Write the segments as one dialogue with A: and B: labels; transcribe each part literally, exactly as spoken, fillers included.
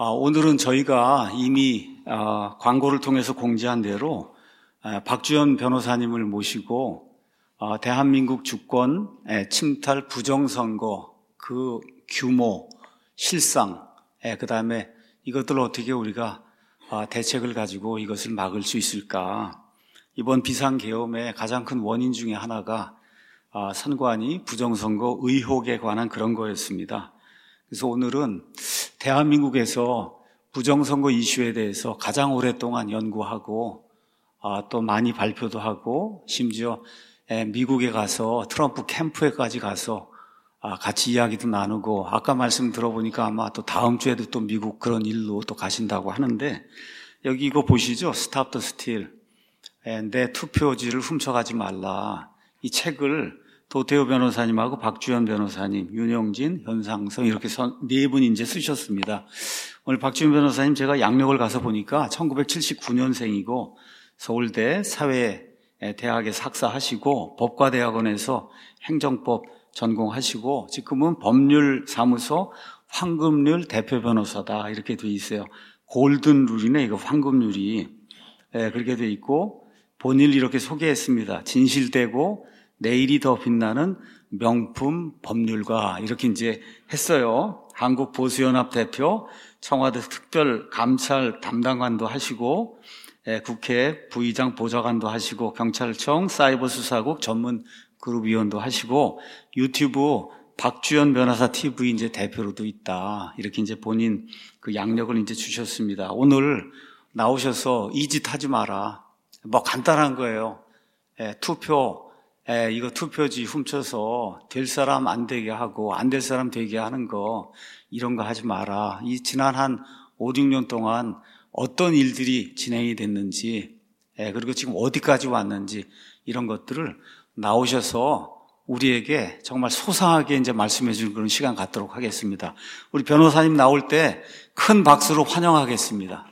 A: 아, 오늘은 저희가 이미 아, 광고를 통해서 공지한 대로 아, 박주현 변호사님을 모시고 아, 대한민국 주권 에, 침탈 부정선거 그 규모, 실상, 에, 그다음에 이것들을 어떻게 우리가 아, 대책을 가지고 이것을 막을 수 있을까? 이번 비상계엄의 가장 큰 원인 중에 하나가 아, 선관위 부정선거 의혹에 관한 그런 거였습니다. 그래서 오늘은 대한민국에서 부정선거 이슈에 대해서 가장 오랫동안 연구하고 아, 또 많이 발표도 하고 심지어 미국에 가서 트럼프 캠프에까지 가서 아, 같이 이야기도 나누고 아까 말씀 들어보니까 아마 또 다음 주에도 또 미국 그런 일로 또 가신다고 하는데 여기 이거 보시죠. Stop the Steal. 내 투표지를 훔쳐가지 말라. 이 책을 도태호 변호사님하고 박주현 변호사님, 윤영진, 현상성 이렇게 네 분이 이제 쓰셨습니다. 오늘 박주현 변호사님 제가 양력을 가서 보니까 천구백칠십구 년생이고 서울대 사회대학에 석사하시고 법과대학원에서 행정법 전공하시고 지금은 법률사무소 황금률 대표 변호사다 이렇게 돼 있어요. 골든 룰이네 이거 황금률이. 네, 그렇게 돼 있고 본인을 이렇게 소개했습니다. 진실되고 내일이 더 빛나는 명품 법률가 이렇게 이제 했어요. 한국보수연합 대표, 청와대 특별감찰 담당관도 하시고 국회 부의장 보좌관도 하시고 경찰청 사이버수사국 전문 그룹위원도 하시고 유튜브 박주현 변호사 티비 이제 대표로도 있다. 이렇게 이제 본인 그 양력을 이제 주셨습니다. 오늘 나오셔서 이 짓 하지 마라. 뭐 간단한 거예요. 예, 투표 에, 이거 투표지 훔쳐서 될 사람 안 되게 하고 안 될 사람 되게 하는 거 이런 거 하지 마라. 이 지난 한 오, 육 년 동안 어떤 일들이 진행이 됐는지 에, 그리고 지금 어디까지 왔는지 이런 것들을 나오셔서 우리에게 정말 소상하게 이제 말씀해 주는 그런 시간 갖도록 하겠습니다. 우리 변호사님 나올 때 큰 박수로 환영하겠습니다.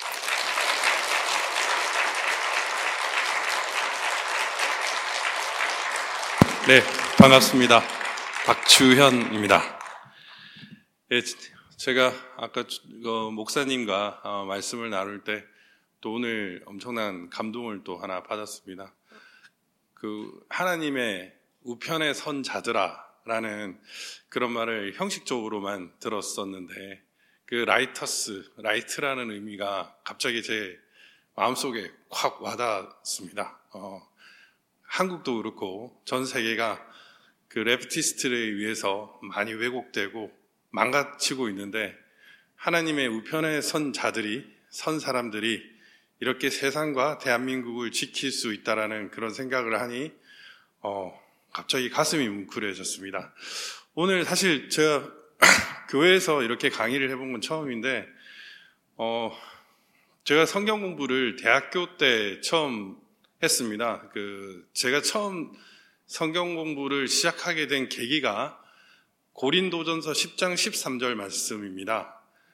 B: 네, 반갑습니다. 박주현입니다. 예, 제가 아까 목사님과 말씀을 나눌 때 또 오늘 엄청난 감동을 또 하나 받았습니다. 그 하나님의 우편에 선 자들아라는 그런 말을 형식적으로만 들었었는데 그 라이터스, 라이트라는 의미가 갑자기 제 마음속에 확 와닿았습니다. 어, 한국도 그렇고 전 세계가 그 레프티스트에 의해서 많이 왜곡되고 망가지고 있는데 하나님의 우편에 선 자들이, 선 사람들이 이렇게 세상과 대한민국을 지킬 수 있다라는 그런 생각을 하니 어, 갑자기 가슴이 뭉클해졌습니다. 오늘 사실 제가 교회에서 이렇게 강의를 해본 건 처음인데 어, 제가 성경 공부를 대학교 때 처음 했습니다. 그 제가 처음 성경 공부를 시작하게 된 계기가 고린도전서 십 장 십삼 절 말씀입니다.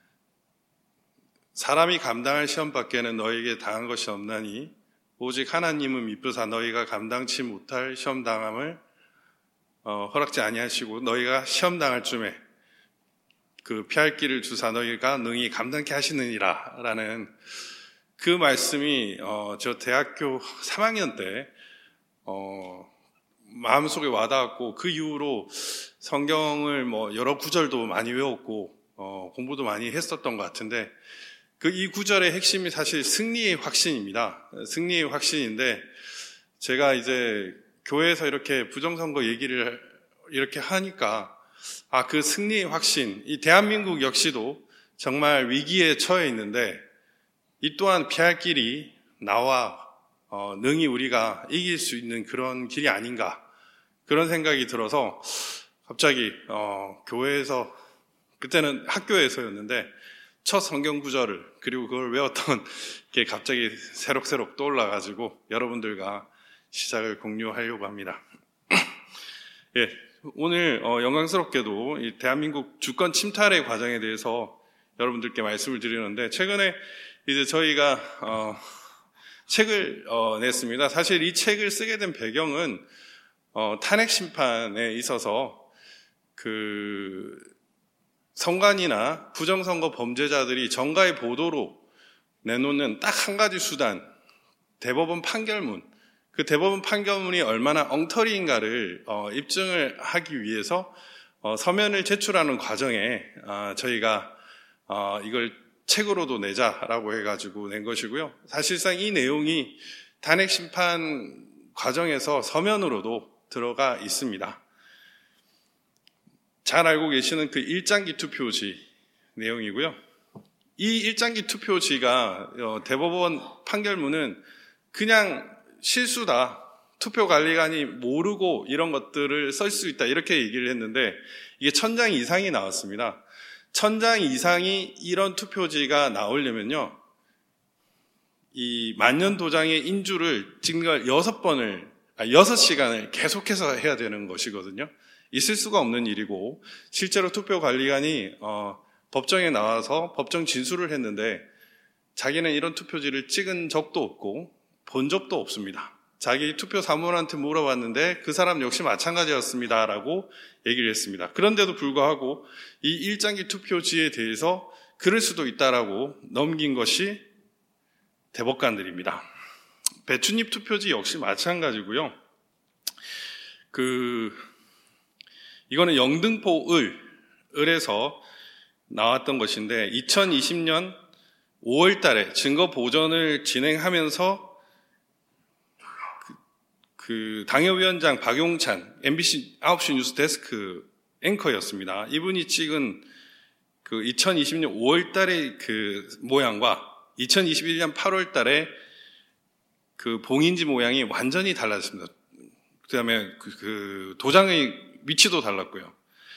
B: 사람이 감당할 시험밖에는 너에게 당한 것이 없나니 오직 하나님은 미쁘사 너희가 감당치 못할 시험 당함을 어, 허락지 아니하시고 너희가 시험 당할 쯤에 그 피할 길을 주사 너희가 능히 감당케 하시느니라 라는 그 말씀이 어, 저 대학교 삼 학년 때 어, 마음속에 와닿았고 그 이후로 성경을 뭐 여러 구절도 많이 외웠고 어, 공부도 많이 했었던 것 같은데 그 이 구절의 핵심이 사실 승리의 확신입니다. 승리의 확신인데 제가 이제 교회에서 이렇게 부정선거 얘기를 이렇게 하니까 아, 그 승리의 확신, 이 대한민국 역시도 정말 위기에 처해 있는데 이 또한 피할 길이 나와 어, 능히 우리가 이길 수 있는 그런 길이 아닌가 그런 생각이 들어서 갑자기 어, 교회에서 그때는 학교에서였는데 첫 성경 구절을 그리고 그걸 외웠던 게 갑자기 새록새록 떠올라가지고 여러분들과 시작을 공유하려고 합니다. 예, 오늘 어, 영광스럽게도 이 대한민국 주권 침탈의 과정에 대해서 여러분들께 말씀을 드리는데 최근에 이제 저희가 어, 책을 어, 냈습니다. 사실 이 책을 쓰게 된 배경은 어, 탄핵 심판에 있어서 그 선관위나 부정선거 범죄자들이 정가의 보도로 내놓는 딱 한 가지 수단, 대법원 판결문. 그 대법원 판결문이 얼마나 엉터리인가를 어, 입증을 하기 위해서 어, 서면을 제출하는 과정에 어, 저희가 어, 이걸 책으로도 내자라고 해가지고 낸 것이고요. 사실상 이 내용이 단핵 심판 과정에서 서면으로도 들어가 있습니다. 잘 알고 계시는 그 일장기 투표지 내용이고요. 이 일장기 투표지가 대법원 판결문은 그냥 실수다, 투표관리관이 모르고 이런 것들을 쓸 수 있다 이렇게 얘기를 했는데 이게 천장 이상이 나왔습니다. 천장 이상이 이런 투표지가 나오려면요, 이 만년도장의 인주를 찍는 걸 여섯 번을, 아, 여섯 시간을 계속해서 해야 되는 것이거든요. 있을 수가 없는 일이고, 실제로 투표관리관이 어, 법정에 나와서 법정 진술을 했는데 자기는 이런 투표지를 찍은 적도 없고 본 적도 없습니다. 자기 투표 사무원한테 물어봤는데 그 사람 역시 마찬가지였습니다 라고 얘기를 했습니다. 그런데도 불구하고 이 일장기 투표지에 대해서 그럴 수도 있다라고 넘긴 것이 대법관들입니다. 배춧잎 투표지 역시 마찬가지고요. 그 이거는 영등포 을, 을에서 나왔던 것인데 이천이십 년 오월 달에 증거 보전을 진행하면서 그, 그 당협위원장 박용찬 엠비씨 아홉 시 뉴스 데스크 앵커였습니다. 이분이 찍은 그 이천이십 년 오월 달의 그 모양과 이천이십일 년 팔월 달에 그 봉인지 모양이 완전히 달랐습니다. 그 다음에 그, 그 도장의 위치도 달랐고요.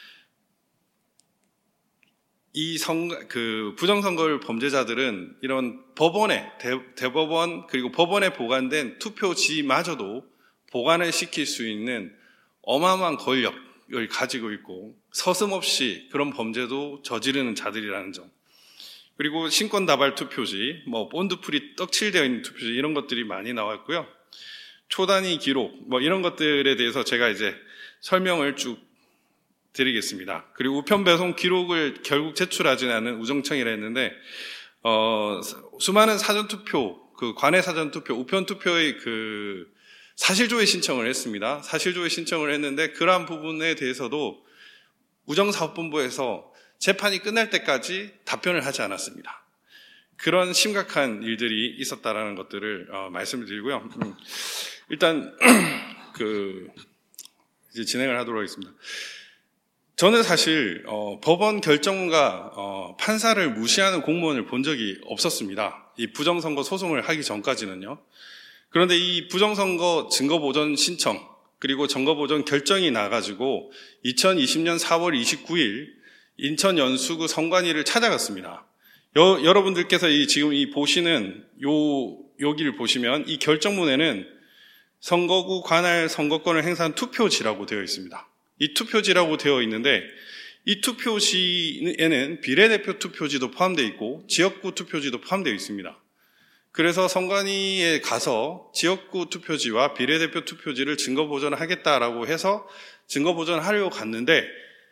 B: 이 선, 그 부정선거 범죄자들은 이런 법원에, 대, 대법원 그리고 법원에 보관된 투표지마저도 보관을 시킬 수 있는 어마어마한 권력을 가지고 있고 서슴없이 그런 범죄도 저지르는 자들이라는 점. 그리고 신권다발 투표지, 뭐 본드풀이 떡칠되어 있는 투표지 이런 것들이 많이 나왔고요. 초단위 기록, 뭐 이런 것들에 대해서 제가 이제 설명을 쭉 드리겠습니다. 그리고 우편 배송 기록을 결국 제출하지 않은 우정청이라 했는데, 어, 수많은 사전투표, 그 관내 사전투표, 우편투표의 그 사실조회 신청을 했습니다. 사실조회 신청을 했는데, 그러한 부분에 대해서도 우정사업본부에서 재판이 끝날 때까지 답변을 하지 않았습니다. 그런 심각한 일들이 있었다라는 것들을 어, 말씀을 드리고요. 음, 일단, 그, 이제 진행을 하도록 하겠습니다. 저는 사실 어, 법원 결정문과 어, 판사를 무시하는 공무원을 본 적이 없었습니다. 이 부정선거 소송을 하기 전까지는요. 그런데 이 부정선거 증거보전 신청 그리고 정거보전 결정이 나가지고 이천이십 년 사월 이십구일 인천 연수구 선관위를 찾아갔습니다. 여, 여러분들께서 이 지금 이 보시는 요 여기를 보시면 이 결정문에는 선거구 관할 선거권을 행사한 투표지라고 되어 있습니다. 이 투표지라고 되어 있는데 이 투표지에는 비례대표 투표지도 포함되어 있고 지역구 투표지도 포함되어 있습니다. 그래서 선관위에 가서 지역구 투표지와 비례대표 투표지를 증거보전을 하겠다라고 해서 증거보전을 하려고 갔는데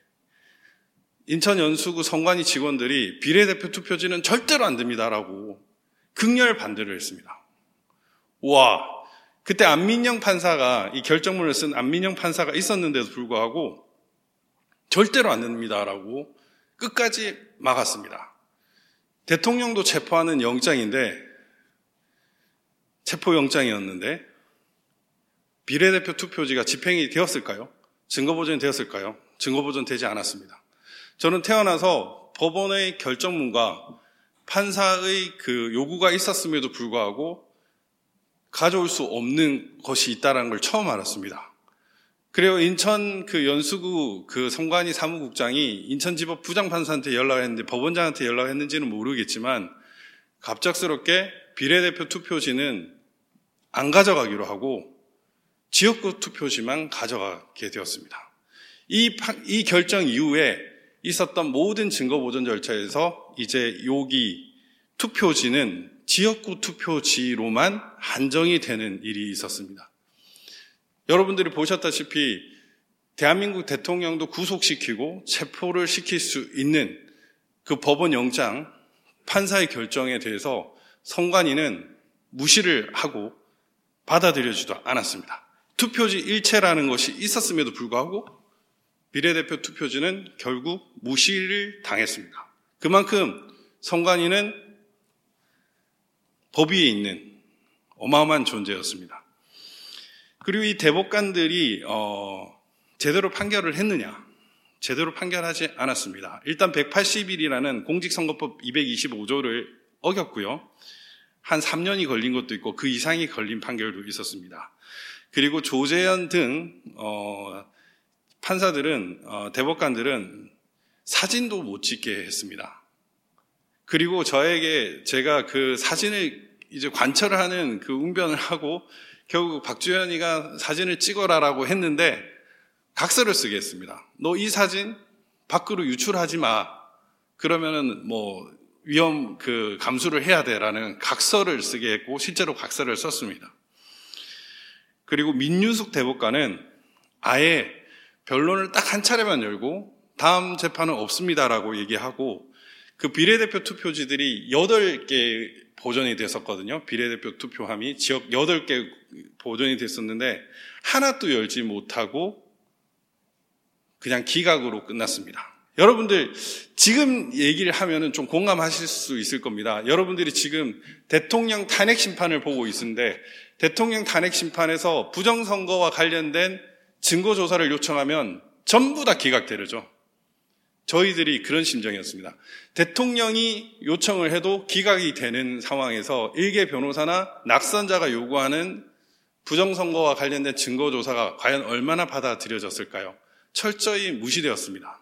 B: 인천 연수구 선관위 직원들이 비례대표 투표지는 절대로 안 됩니다라고 극렬 반대를 했습니다. 와, 그때 안민영 판사가 이 결정문을 쓴 안민영 판사가 있었는데도 불구하고 절대로 안 됩니다라고 끝까지 막았습니다. 대통령도 체포하는 영장인데 체포영장이었는데 비례대표 투표지가 집행이 되었을까요? 증거보전이 되었을까요? 증거보전 되지 않았습니다. 저는 태어나서 법원의 결정문과 판사의 그 요구가 있었음에도 불구하고 가져올 수 없는 것이 있다는 걸 처음 알았습니다. 그래요. 인천 그 연수구 그 선관위 사무국장이 인천지법 부장판사한테 연락했는데 법원장한테 연락했는지는 모르겠지만 갑작스럽게 비례대표 투표지는 안 가져가기로 하고 지역구 투표지만 가져가게 되었습니다. 이, 이 결정 이후에 있었던 모든 증거보전 절차에서 이제 여기 투표지는 지역구 투표지로만 한정이 되는 일이 있었습니다. 여러분들이 보셨다시피 대한민국 대통령도 구속시키고 체포를 시킬 수 있는 그 법원 영장 판사의 결정에 대해서 선관위는 무시를 하고 받아들여지도 않았습니다. 투표지 일체라는 것이 있었음에도 불구하고 비례대표 투표지는 결국 무시를 당했습니다. 그만큼 선관위는 법 위에 있는 어마어마한 존재였습니다. 그리고 이 대법관들이 어, 제대로 판결을 했느냐? 제대로 판결하지 않았습니다. 일단 백팔십 일이라는 공직선거법 이백이십오 조를 어겼고요. 한 삼 년이 걸린 것도 있고 그 이상이 걸린 판결도 있었습니다. 그리고 조재현 등 어, 판사들은 어, 대법관들은 사진도 못 찍게 했습니다. 그리고 저에게 제가 그 사진을 이제 관철을 하는 그 웅변을 하고 결국 박주현이가 사진을 찍어라라고 했는데 각서를 쓰게 했습니다. 너 이 사진 밖으로 유출하지 마. 그러면은 뭐 위험 그 감수를 해야 돼라는 각서를 쓰게 했고 실제로 각서를 썼습니다. 그리고 민유숙 대법관은 아예 변론을 딱 한 차례만 열고 다음 재판은 없습니다라고 얘기하고 그 비례대표 투표지들이 여덟 개 보존이 됐었거든요. 비례대표 투표함이 지역 여덟 개 보존이 됐었는데 하나도 열지 못하고 그냥 기각으로 끝났습니다. 여러분들 지금 얘기를 하면은 좀 공감하실 수 있을 겁니다. 여러분들이 지금 대통령 탄핵 심판을 보고 있는데 대통령 탄핵 심판에서 부정선거와 관련된 증거조사를 요청하면 전부 다 기각되죠. 저희들이 그런 심정이었습니다. 대통령이 요청을 해도 기각이 되는 상황에서 일개 변호사나 낙선자가 요구하는 부정선거와 관련된 증거조사가 과연 얼마나 받아들여졌을까요? 철저히 무시되었습니다.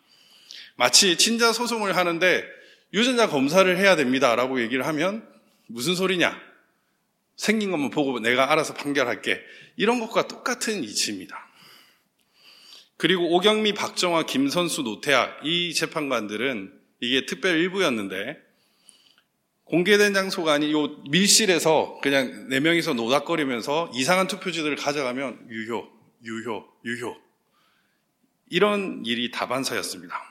B: 마치 친자 소송을 하는데 유전자 검사를 해야 됩니다라고 얘기를 하면 무슨 소리냐? 생긴 것만 보고 내가 알아서 판결할게. 이런 것과 똑같은 이치입니다. 그리고 오경미, 박정화, 김선수, 노태하 이 재판관들은 이게 특별 일부였는데 공개된 장소가 아닌 요 밀실에서 그냥 네 명이서 노닥거리면서 이상한 투표지들을 가져가면 유효, 유효, 유효 이런 일이 다반사였습니다.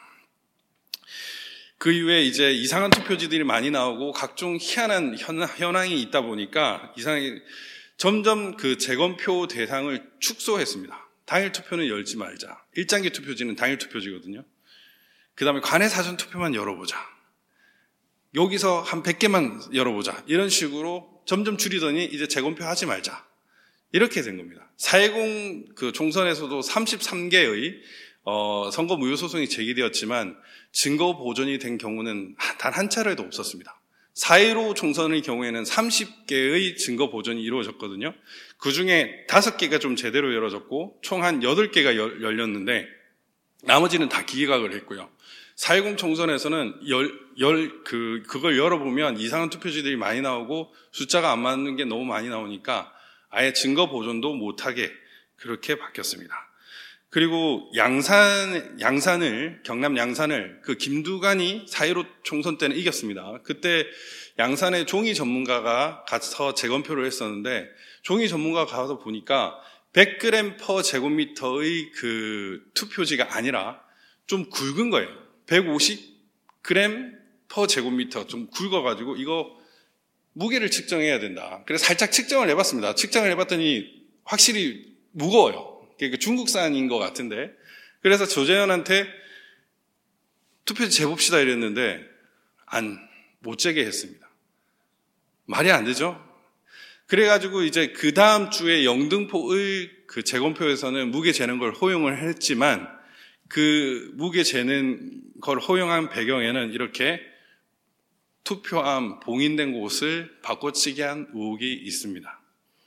B: 그 이후에 이제 이상한 투표지들이 많이 나오고 각종 희한한 현황이 있다 보니까 이상하게 점점 그 재검표 대상을 축소했습니다. 당일 투표는 열지 말자. 일장기 투표지는 당일 투표지거든요. 그 다음에 관내 사전 투표만 열어보자. 여기서 한 백 개만 열어보자. 이런 식으로 점점 줄이더니 이제 재검표 하지 말자. 이렇게 된 겁니다. 사회공 그 총선에서도 삼십삼 개의 어, 선거 무효 소송이 제기되었지만 증거 보존이 된 경우는 단 한 차례도 없었습니다. 사 일오 총선의 경우에는 삼십 개의 증거 보존이 이루어졌거든요. 그 중에 다섯 개가 좀 제대로 열어졌고 총 한 여덟 개가 열, 열렸는데 나머지는 다 기각을 했고요. 사 일공 총선에서는 열, 열, 그, 그걸 열어보면 이상한 투표지들이 많이 나오고 숫자가 안 맞는 게 너무 많이 나오니까 아예 증거 보존도 못하게 그렇게 바뀌었습니다. 그리고 양산, 양산을, 경남 양산을 그 김두관이 사 일오 총선 때는 이겼습니다. 그때 양산의 종이 전문가가 가서 재검표를 했었는데 종이 전문가가 가서 보니까 백 그램 퍼 제곱미터의 그 투표지가 아니라 좀 굵은 거예요. 백오십 그램 퍼 제곱미터 좀 굵어가지고 이거 무게를 측정해야 된다. 그래서 살짝 측정을 해봤습니다. 측정을 해봤더니 확실히 무거워요. 중국산인 것 같은데 그래서 조재현한테 투표지 재봅시다 이랬는데 안, 못 재게 했습니다. 말이 안 되죠? 그래가지고 이제 그 다음 주에 영등포의 그 재검표에서는 무게 재는 걸 허용을 했지만 그 무게 재는 걸 허용한 배경에는 이렇게 투표함 봉인된 곳을 바꿔치기 한 의혹이 있습니다.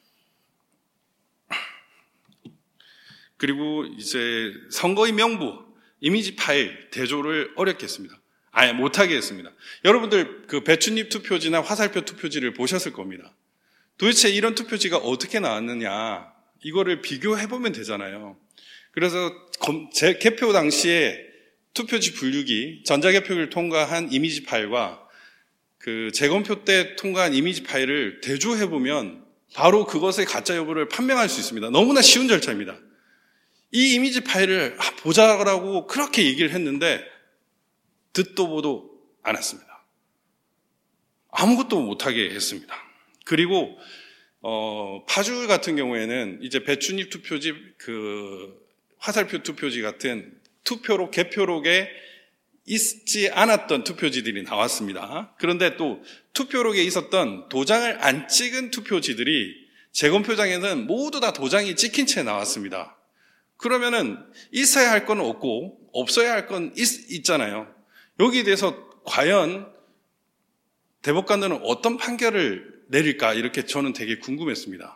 B: 그리고 이제 선거의 명부, 이미지 파일, 대조를 어렵게 했습니다. 아예 못하게 했습니다. 여러분들 그 배춧잎 투표지나 화살표 투표지를 보셨을 겁니다. 도대체 이런 투표지가 어떻게 나왔느냐, 이거를 비교해보면 되잖아요. 그래서 제 개표 당시에 투표지 분류기, 전자개표기를 통과한 이미지 파일과 그 재검표 때 통과한 이미지 파일을 대조해보면 바로 그것의 가짜 여부를 판명할 수 있습니다. 너무나 쉬운 절차입니다. 이 이미지 파일을 보자라고 그렇게 얘기를 했는데 듣도 보도 않았습니다. 아무것도 못하게 했습니다. 그리고 어, 파주 같은 경우에는 이제 배춧잎 투표지, 그 화살표 투표지 같은 투표록, 개표록에 있지 않았던 투표지들이 나왔습니다. 그런데 또 투표록에 있었던 도장을 안 찍은 투표지들이 재검표장에는 모두 다 도장이 찍힌 채 나왔습니다. 그러면은 있어야 할 건 없고 없어야 할 건 있잖아요. 여기에 대해서 과연 대법관들은 어떤 판결을 내릴까 이렇게 저는 되게 궁금했습니다.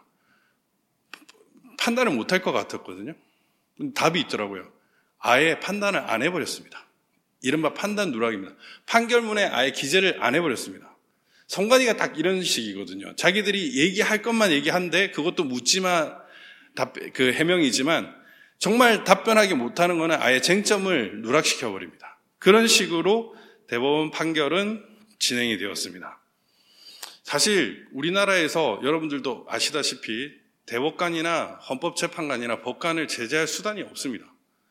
B: 판단을 못할 것 같았거든요. 답이 있더라고요. 아예 판단을 안 해버렸습니다. 이른바 판단 누락입니다. 판결문에 아예 기재를 안 해버렸습니다. 선관위가 딱 이런 식이거든요. 자기들이 얘기할 것만 얘기한데 그것도 묻지마 답, 그 해명이지만 정말 답변하기 못하는 거는 아예 쟁점을 누락시켜버립니다. 그런 식으로 대법원 판결은 진행이 되었습니다. 사실 우리나라에서 여러분들도 아시다시피 대법관이나 헌법재판관이나 법관을 제재할 수단이 없습니다.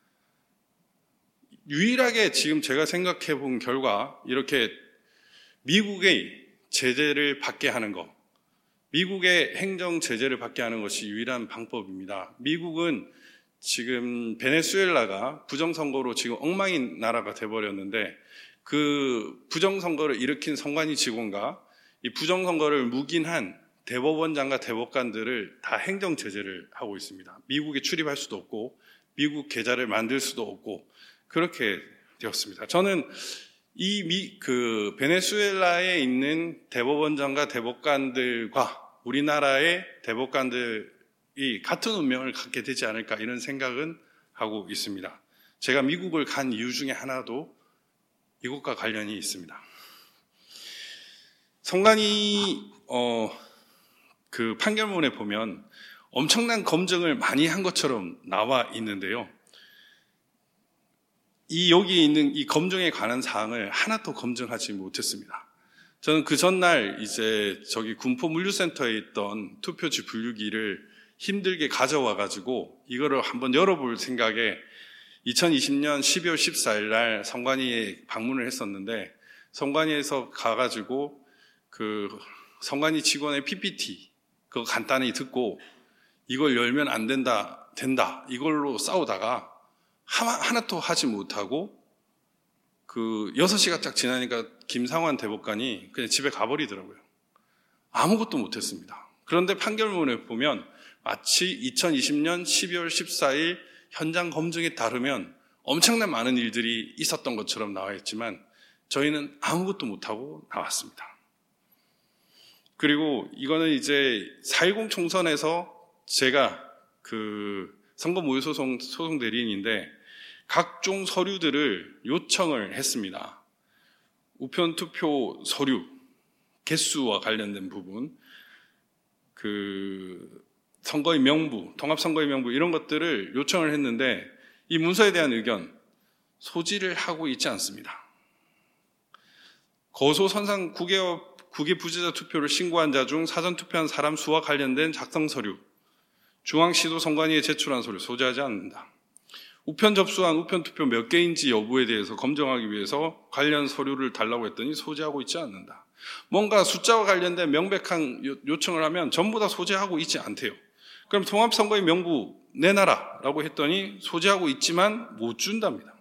B: 유일하게 지금 제가 생각해 본 결과 이렇게 미국의 제재를 받게 하는 것, 미국의 행정 제재를 받게 하는 것이 유일한 방법입니다. 미국은 지금 베네수엘라가 부정선거로 지금 엉망인 나라가 돼버렸는데 그 부정선거를 일으킨 선관위 직원과 이 부정선거를 묵인한 대법원장과 대법관들을 다 행정 제재를 하고 있습니다. 미국에 출입할 수도 없고 미국 계좌를 만들 수도 없고 그렇게 되었습니다. 저는 이 미, 그 베네수엘라에 있는 대법원장과 대법관들과 우리나라의 대법관들이 같은 운명을 갖게 되지 않을까 이런 생각은 하고 있습니다. 제가 미국을 간 이유 중에 하나도 이것과 관련이 있습니다. 선관위 어, 그 판결문에 보면 엄청난 검증을 많이 한 것처럼 나와 있는데요. 이 여기 있는 이 검증에 관한 사항을 하나도 검증하지 못했습니다. 저는 그 전날 이제 저기 군포 물류센터에 있던 투표지 분류기를 힘들게 가져와 가지고 이거를 한번 열어볼 생각에 이천이십 년 십이월 십사일 날 선관위에 방문을 했었는데 선관위에서 가가지고 그 선관위 직원의 피피티 그거 간단히 듣고 이걸 열면 안 된다 된다 이걸로 싸우다가 하나, 하나도 하지 못하고 그 여섯 시가 딱 지나니까 김상환 대법관이 그냥 집에 가버리더라고요. 아무것도 못했습니다. 그런데 판결문에 보면 마치 이천이십 년 십이월 십사일 현장 검증에 따르면 엄청난 많은 일들이 있었던 것처럼 나와 있지만 저희는 아무것도 못하고 나왔습니다. 그리고 이거는 이제 사일공 총선에서 제가 그 선거무효소송 소송 대리인인데 각종 서류들을 요청을 했습니다. 우편투표 서류, 개수와 관련된 부분, 그 선거의 명부, 통합선거의 명부 이런 것들을 요청을 했는데 이 문서에 대한 의견 소지를 하고 있지 않습니다. 거소선상 구개업, 구개 부재자 투표를 신고한 자 중 사전투표한 사람 수와 관련된 작성 서류, 중앙시도 선관위에 제출한 서류 소지하지 않는다. 우편 접수한 우편투표 몇 개인지 여부에 대해서 검증하기 위해서 관련 서류를 달라고 했더니 소지하고 있지 않는다. 뭔가 숫자와 관련된 명백한 요청을 하면 전부 다 소지하고 있지 않대요. 그럼 통합선거의 명부 내놔라라고 했더니 소지하고 있지만 못 준답니다.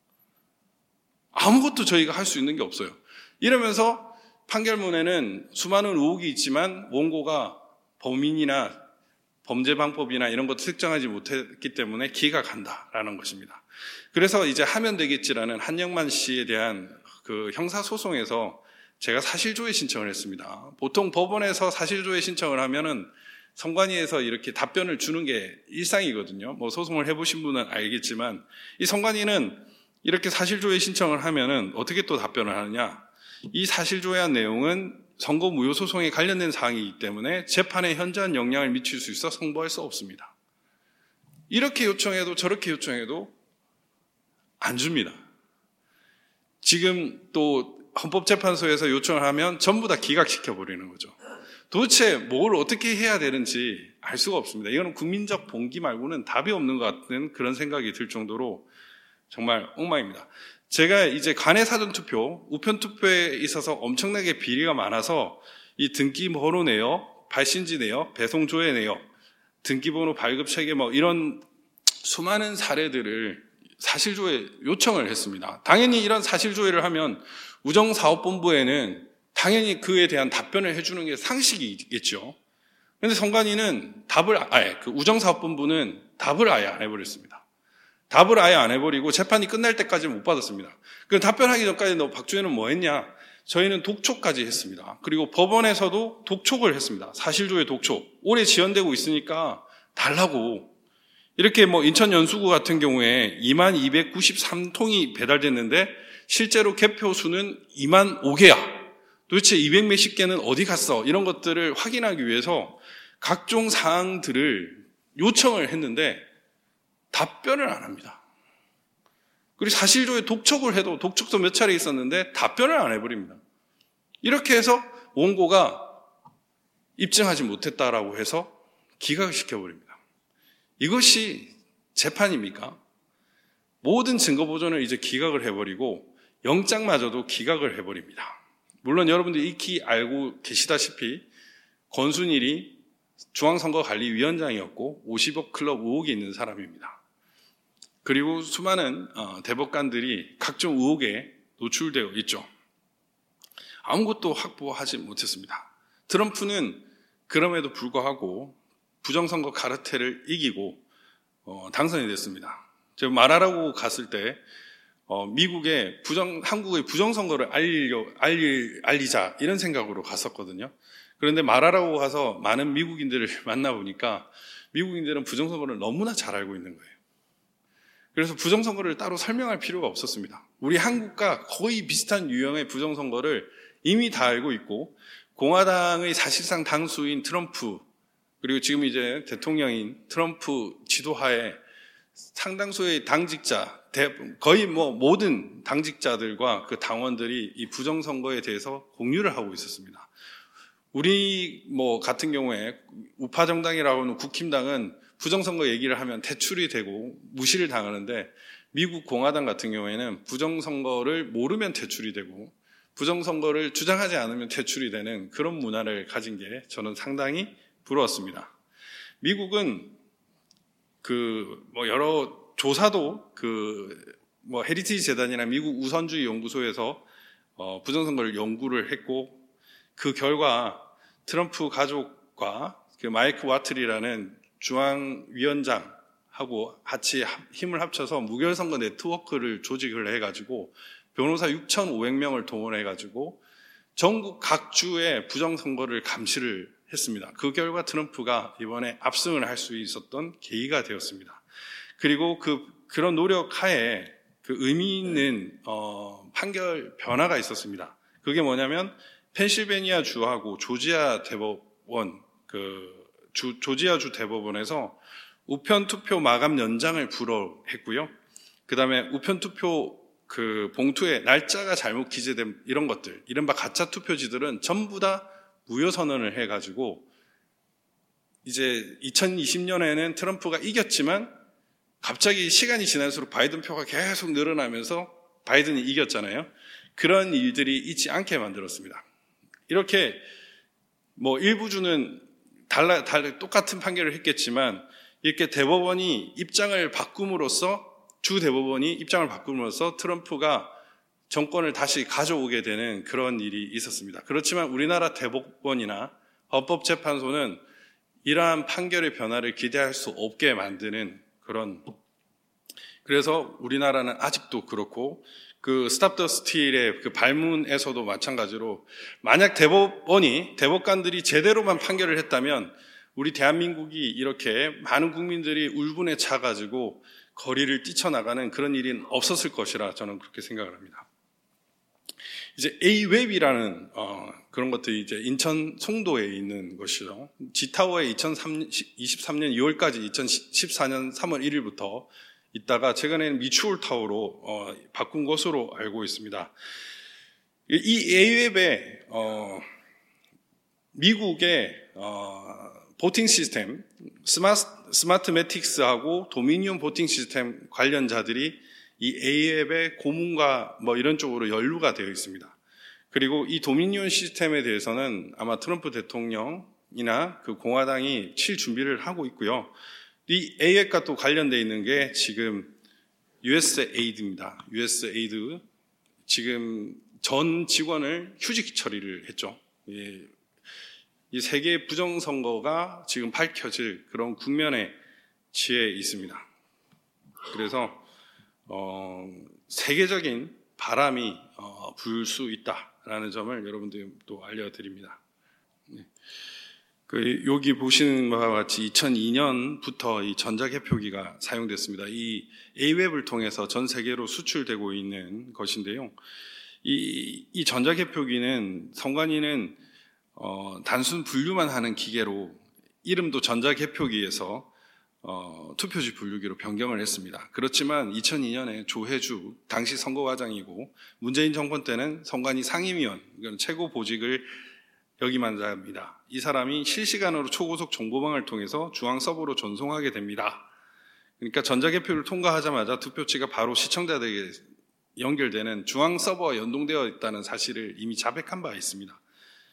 B: 아무것도 저희가 할 수 있는 게 없어요. 이러면서 판결문에는 수많은 의혹이 있지만 원고가 범인이나 범죄 방법이나 이런 것도 특정하지 못했기 때문에 기가 간다라는 것입니다. 그래서 이제 하면 되겠지라는 한영만 씨에 대한 그 형사소송에서 제가 사실조회 신청을 했습니다. 보통 법원에서 사실조회 신청을 하면은 선관위에서 이렇게 답변을 주는 게 일상이거든요. 뭐 소송을 해보신 분은 알겠지만 이 선관위는 이렇게 사실조회 신청을 하면은 어떻게 또 답변을 하느냐? 이 사실조회한 내용은 선거 무효 소송에 관련된 사항이기 때문에 재판에 현저한 영향을 미칠 수 있어 성보할 수 없습니다. 이렇게 요청해도 저렇게 요청해도 안 줍니다. 지금 또 헌법재판소에서 요청을 하면 전부 다 기각시켜버리는 거죠. 도대체 뭘 어떻게 해야 되는지 알 수가 없습니다. 이거는 국민적 봉기 말고는 답이 없는 것 같은 그런 생각이 들 정도로 정말 엉망입니다. 제가 이제 관내 사전투표, 우편투표에 있어서 엄청나게 비리가 많아서 이 등기번호 내역, 발신지 내역, 배송조회 내역, 등기번호 발급 체계 뭐 이런 수많은 사례들을 사실조회 요청을 했습니다. 당연히 이런 사실조회를 하면 우정사업본부에는 당연히 그에 대한 답변을 해주는 게 상식이겠죠. 그런데 선관위는 답을 아예 그 우정사업본부는 답을 아예 안 해버렸습니다. 답을 아예 안 해버리고 재판이 끝날 때까지 못 받았습니다. 그 답변하기 전까지 너 박주현은 뭐 했냐? 저희는 독촉까지 했습니다. 그리고 법원에서도 독촉을 했습니다. 사실조회 독촉. 올해 지연되고 있으니까 달라고. 이렇게 뭐 인천 연수구 같은 경우에 이만 이백구십삼 통이 배달됐는데 실제로 개표 수는 이만 오 개야. 도대체 이백 몇십 개는 어디 갔어? 이런 것들을 확인하기 위해서 각종 사항들을 요청을 했는데 답변을 안 합니다. 그리고 사실조회 독촉을 해도 독촉도 몇 차례 있었는데 답변을 안 해버립니다. 이렇게 해서 원고가 입증하지 못했다라고 해서 기각을 시켜버립니다. 이것이 재판입니까? 모든 증거 보존을 이제 기각을 해버리고 영장마저도 기각을 해버립니다. 물론 여러분들이 익히 알고 계시다시피 권순일이 중앙선거관리위원장이었고 오십억 클럽 의혹이 있는 사람입니다. 그리고 수많은 대법관들이 각종 의혹에 노출되어 있죠. 아무것도 확보하지 못했습니다. 트럼프는 그럼에도 불구하고 부정선거 카르텔을 이기고 어, 당선이 됐습니다. 제가 말하라고 갔을 때 어, 미국의 부정, 한국의 부정선거를 알리려, 알리, 알리자 이런 생각으로 갔었거든요. 그런데 말하라고 가서 많은 미국인들을 만나보니까 미국인들은 부정선거를 너무나 잘 알고 있는 거예요. 그래서 부정선거를 따로 설명할 필요가 없었습니다. 우리 한국과 거의 비슷한 유형의 부정선거를 이미 다 알고 있고 공화당의 사실상 당수인 트럼프 그리고 지금 이제 대통령인 트럼프 지도하에 상당수의 당직자, 거의 뭐 모든 당직자들과 그 당원들이 이 부정선거에 대해서 공유를 하고 있었습니다. 우리 뭐 같은 경우에 우파 정당이라고 하는 국힘당은 부정선거 얘기를 하면 퇴출이 되고 무시를 당하는데 미국 공화당 같은 경우에는 부정선거를 모르면 퇴출이 되고 부정선거를 주장하지 않으면 퇴출이 되는 그런 문화를 가진 게 저는 상당히 부러웠습니다. 미국은 그 뭐 여러 조사도 그 뭐 헤리티지 재단이나 미국 우선주의 연구소에서 어 부정선거를 연구를 했고 그 결과 트럼프 가족과 그 마이크 와틀이라는 중앙위원장하고 같이 힘을 합쳐서 무결선거 네트워크를 조직을 해가지고 변호사 육천오백 명을 동원해가지고 전국 각 주의 부정선거를 감시를 했습니다. 그 결과 트럼프가 이번에 압승을 할 수 있었던 계기가 되었습니다. 그리고 그, 그런 노력 하에 그 의미 있는, 어, 판결 변화가 있었습니다. 그게 뭐냐면, 펜실베니아 주하고 조지아 대법원, 그, 주, 조지아 주 대법원에서 우편투표 마감 연장을 불허했고요. 그 다음에 우편투표 그 봉투에 날짜가 잘못 기재된 이런 것들, 이른바 가짜 투표지들은 전부 다 무효 선언을 해가지고 이제 이천이십 년에는 트럼프가 이겼지만 갑자기 시간이 지날수록 바이든 표가 계속 늘어나면서 바이든이 이겼잖아요. 그런 일들이 있지 않게 만들었습니다. 이렇게 뭐 일부 주는 달라, 달라 똑같은 판결을 했겠지만 이렇게 대법원이 입장을 바꿈으로써 주 대법원이 입장을 바꿈으로써 트럼프가 정권을 다시 가져오게 되는 그런 일이 있었습니다. 그렇지만 우리나라 대법원이나 헌법재판소는 이러한 판결의 변화를 기대할 수 없게 만드는 그런, 그래서 우리나라는 아직도 그렇고 그 스탑 더 스틸의 그 발문에서도 마찬가지로 만약 대법원이 대법관들이 제대로만 판결을 했다면 우리 대한민국이 이렇게 많은 국민들이 울분에 차가지고 거리를 뛰쳐나가는 그런 일은 없었을 것이라 저는 그렇게 생각을 합니다. 이제 에이웹이라는 어, 그런 것들이 이제 인천 송도에 있는 것이죠. 지타워에 이천이십삼 년 이월까지 이천십사 년 삼월 일일부터 있다가 최근에는 미추홀 타워로 어, 바꾼 것으로 알고 있습니다. 이 에이웹에 어, 미국의 어, 보팅 시스템, 스마트, 스마트매틱스하고 도미니온 보팅 시스템 관련자들이 이 에이웹의 고문과 뭐 이런 쪽으로 연루가 되어 있습니다. 그리고 이 도미니온 시스템에 대해서는 아마 트럼프 대통령이나 그 공화당이 칠 준비를 하고 있고요. 이 에이웹과 또 관련되어 있는 게 지금 유에스에이드입니다. 유에스에이드 지금 전 직원을 휴직 처리를 했죠. 예. 이 세계 부정선거가 지금 밝혀질 그런 국면에 처해 있습니다. 그래서 어, 세계적인 바람이 어, 불 수 있다라는 점을 여러분들도 알려드립니다. 네. 그 여기 보시는 바와 같이 이천이 년부터 이 전자개표기가 사용됐습니다. 이 에이웹을 통해서 전 세계로 수출되고 있는 것인데요. 이, 이 전자개표기는 선관위는 어, 단순 분류만 하는 기계로 이름도 전자개표기에서 어, 투표지 분류기로 변경을 했습니다. 그렇지만 이천이 년에 조혜주 당시 선거과장이고 문재인 정권 때는 선관위 상임위원, 이건 최고 보직을 역임한 자입니다. 이 사람이 실시간으로 초고속 정보망을 통해서 중앙 서버로 전송하게 됩니다. 그러니까 전자개표를 통과하자마자 투표지가 바로 시청자들에게 연결되는 중앙 서버와 연동되어 있다는 사실을 이미 자백한 바 있습니다.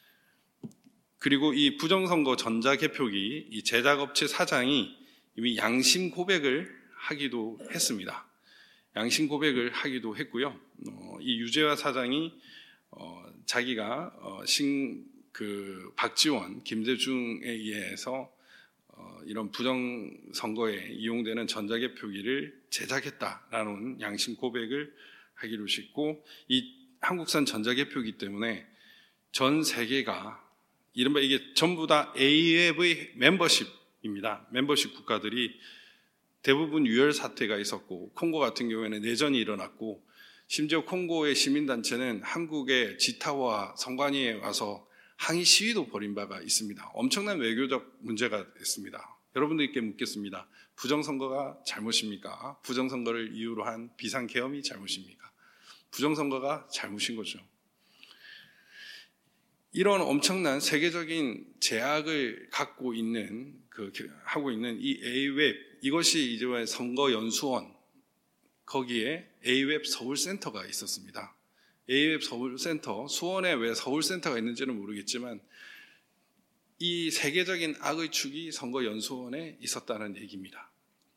B: 그리고 이 부정선거 전자개표기 이 제작업체 사장이 이미 양심 고백을 하기도 했습니다. 양심 고백을 하기도 했고요. 어, 이 유재화 사장이 어, 자기가 어, 신, 그 박지원, 김대중에 의해서 어, 이런 부정선거에 이용되는 전자개표기를 제작했다라는 양심 고백을 하기로 했고, 이 한국산 전자개표기 때문에 전 세계가 이른바 이게 전부 다 에이웹의 멤버십입니다. 멤버십 국가들이 대부분 유혈 사태가 있었고, 콩고 같은 경우에는 내전이 일어났고, 심지어 콩고의 시민단체는 한국의 지타와 선관위에 와서 항의 시위도 벌인 바가 있습니다. 엄청난 외교적 문제가 됐습니다. 여러분들께 묻겠습니다. 부정선거가 잘못입니까? 부정선거를 이유로 한 비상계엄이 잘못입니까? 부정선거가 잘못인 거죠. 이런 엄청난 세계적인 제약을 갖고 있는, 그, 하고 있는 이 에이웹, 이것이 이제 선거연수원, 거기에 에이웹 서울센터가 있었습니다. 에이웹 서울센터, 수원에 왜 서울센터가 있는지는 모르겠지만, 이 세계적인 악의 축이 선거연수원에 있었다는 얘기입니다.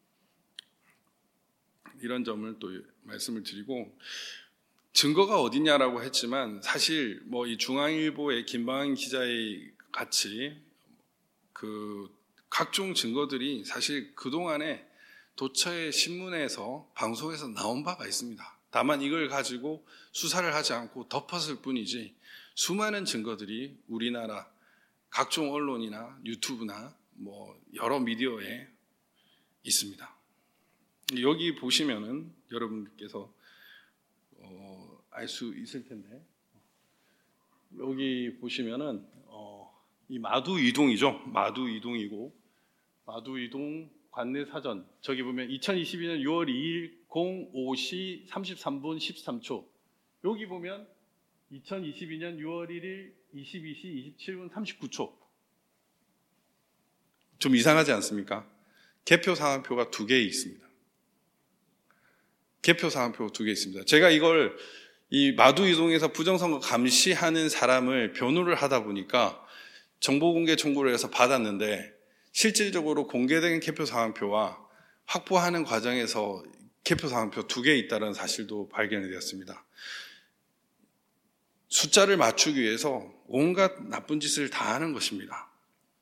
B: 이런 점을 또 말씀을 드리고, 증거가 어디냐라고 했지만 사실 뭐 이 중앙일보의 김방한 기자의 같이 그 각종 증거들이 사실 그동안에 도처의 신문에서 방송에서 나온 바가 있습니다. 다만 이걸 가지고 수사를 하지 않고 덮었을 뿐이지 수많은 증거들이 우리나라 각종 언론이나 유튜브나 뭐 여러 미디어에 있습니다. 여기 보시면은 여러분께서 어, 알 수 있을 텐데, 여기 보시면은 어, 이 마두 이동이죠. 마두 이동이고, 마두 이동 관내 사전, 저기 보면 이천이십이 년 유월 이일 공오 시 삼십삼 분 십삼 초, 여기 보면 이천이십이 년 유월 일일 이십이 시 이십칠 분 삼십구 초. 좀 이상하지 않습니까? 개표 상황표가 두 개 있습니다. 개표 상황표 두 개 있습니다. 제가 이걸 이 마두 이동에서 부정선거 감시하는 사람을 변호를 하다 보니까 정보공개 청구를 해서 받았는데, 실질적으로 공개된 개표 상황표와 확보하는 과정에서 개표 상황표 두 개 있다는 사실도 발견이 되었습니다. 숫자를 맞추기 위해서 온갖 나쁜 짓을 다 하는 것입니다.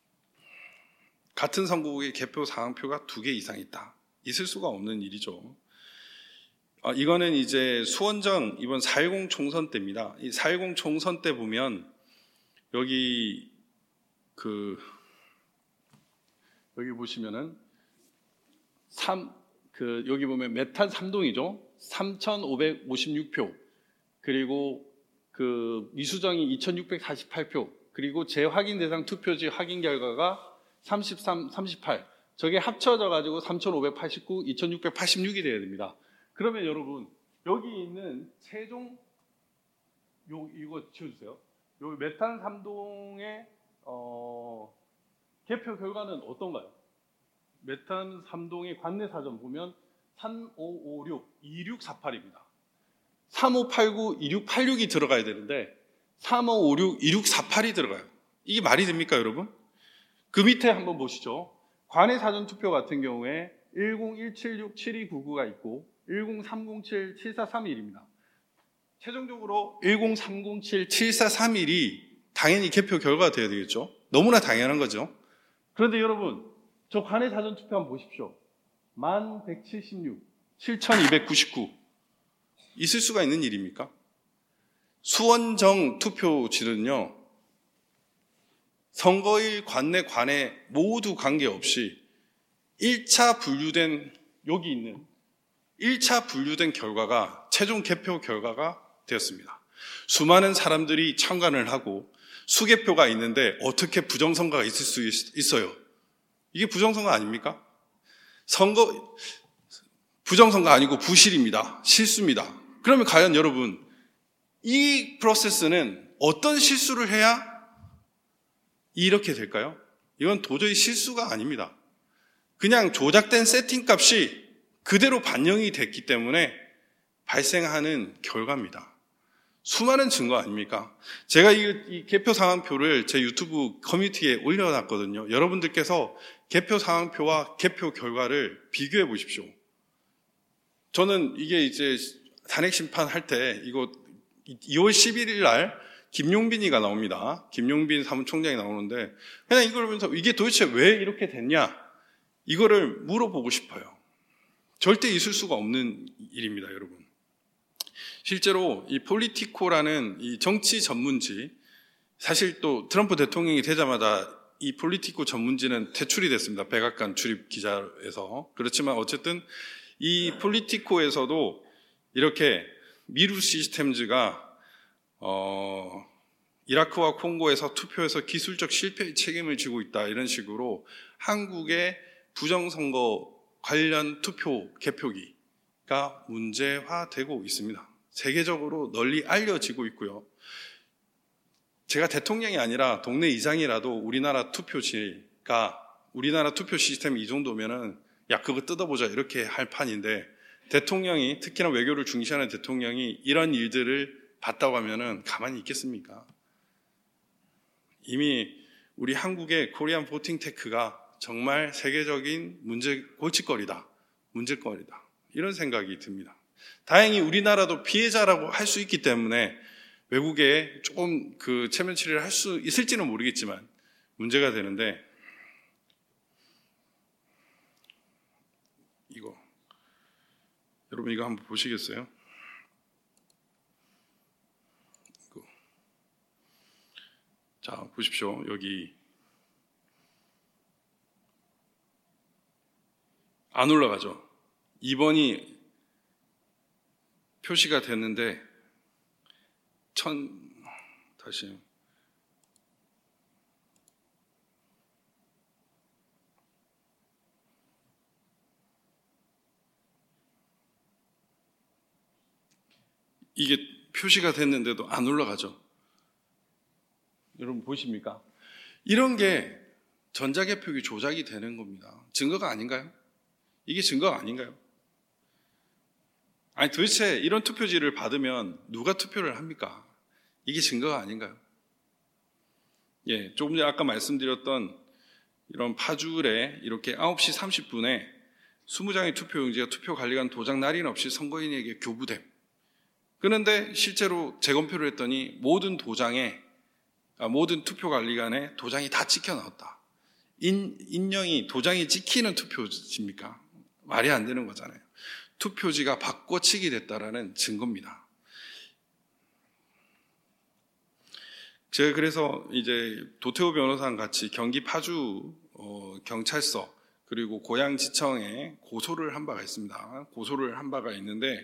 B: 같은 선거구의 개표 상황표가 두 개 이상 있다. 있을 수가 없는 일이죠. 어, 이거는 이제 수원정 이번 사 일공 총선 때입니다. 이 사 일공 총선 때 보면 여기 그 여기 보시면은 삼 그 여기 보면 메탄 삼 동이죠. 삼천오백오십육 표. 그리고 그 미수정이 이천육백사십팔 표. 그리고 재확인 대상 투표지 확인 결과가 삼십삼, 삼십팔. 저게 합쳐져 가지고 삼천오백팔십구, 이천육백팔십육이 돼야 됩니다. 그러면 여러분, 여기 있는 최종, 요, 이거 지워주세요. 요 메탄 삼 동의
C: 어, 개표 결과는 어떤가요? 메탄 삼동의 관내 사전 보면 삼오오육 이육사팔입니다. 삼오팔구 이육팔육이 들어가야 되는데 삼오오육 이육사팔이 들어가요. 이게 말이 됩니까, 여러분? 그 밑에 한번 보시죠. 관내 사전 투표 같은 경우에 일공일칠육 칠이구구가 있고 일공삼공칠 칠사삼일입니다. 최종적으로 일공삼공칠 칠사삼일이 당연히 개표 결과가 돼야 되겠죠. 너무나 당연한 거죠. 그런데 여러분, 저 관내 사전 투표 한번 보십시오. 만 백칠십육, 칠천이백구십구. 있을 수가 있는 일입니까? 수원정 투표지는요, 선거일 관내 관내 모두 관계없이 일 차 분류된, 여기 있는 일 차 분류된 결과가 최종 개표 결과가 되었습니다. 수많은 사람들이 참관을 하고 수개표가 있는데 어떻게 부정선거가 있을 수 있, 있어요? 이게 부정선거 아닙니까? 선거, 부정선거 아니고 부실입니다. 실수입니다. 그러면 과연 여러분, 이 프로세스는 어떤 실수를 해야 이렇게 될까요? 이건 도저히 실수가 아닙니다. 그냥 조작된 세팅 값이 그대로 반영이 됐기 때문에 발생하는 결과입니다. 수많은 증거 아닙니까? 제가 이, 이 개표 상황표를 제 유튜브 커뮤니티에 올려놨거든요. 여러분들께서 개표 상황표와 개표 결과를 비교해 보십시오. 저는 이게 이제 탄핵 심판 할 때 이거 이월 십일일 날 김용빈이가 나옵니다. 김용빈 사무총장이 나오는데 그냥 이걸 보면서 이게 도대체 왜 이렇게 됐냐? 이거를 물어보고 싶어요. 절대 있을 수가 없는 일입니다, 여러분. 실제로 이 폴리티코라는 이 정치 전문지, 사실 또 트럼프 대통령이 되자마자 이 폴리티코 전문지는 퇴출이 됐습니다. 백악관 출입 기자에서. 그렇지만 어쨌든 이 폴리티코에서도 이렇게 미루 시스템즈가 어, 이라크와 콩고에서 투표에서 기술적 실패의 책임을 지고 있다, 이런 식으로 한국의 부정선거 관련 투표 개표기가 문제화되고 있습니다. 세계적으로 널리 알려지고 있고요. 제가 대통령이 아니라 동네 이장이라도 우리나라 투표지가, 우리나라 투표 시스템이 이 정도면은 야, 그거 뜯어보자, 이렇게 할 판인데, 대통령이, 특히나 외교를 중시하는 대통령이 이런 일들을 봤다고 하면은 가만히 있겠습니까? 이미 우리 한국의 코리안 보팅 테크가 정말 세계적인 문제, 골칫거리다, 문제거리다, 이런 생각이 듭니다. 다행히 우리나라도 피해자라고 할 수 있기 때문에 외국에 조금 그 체면 처리를 할 수 있을지는 모르겠지만 문제가 되는데, 이거 여러분 이거 한번 보시겠어요? 이거. 자, 보십시오. 여기 안 올라가죠. 이 번이 표시가 됐는데 천 다시 이게 표시가 됐는데도 안 올라가죠. 여러분 보십니까? 이런 게 전자개표기 조작이 되는 겁니다. 증거가 아닌가요? 이게 증거가 아닌가요? 아니 도대체 이런 투표지를 받으면 누가 투표를 합니까? 이게 증거가 아닌가요? 예, 조금 전에 아까 말씀드렸던 이런 파주에 이렇게 아홉 시 삼십 분에 이십 장의 투표용지가 투표관리관 도장 날인 없이 선거인에게 교부됨. 그런데 실제로 재검표를 했더니 모든 도장에, 아, 모든 투표관리관에 도장이 다 찍혀 나왔다. 인, 인형이 도장이 찍히는 투표지입니까? 말이 안 되는 거잖아요. 투표지가 바꿔치기 됐다라는 증거입니다. 제가 그래서 이제 도태우 변호사랑 같이 경기 파주 어, 경찰서 그리고 고양지청에 고소를 한 바가 있습니다. 고소를 한 바가 있는데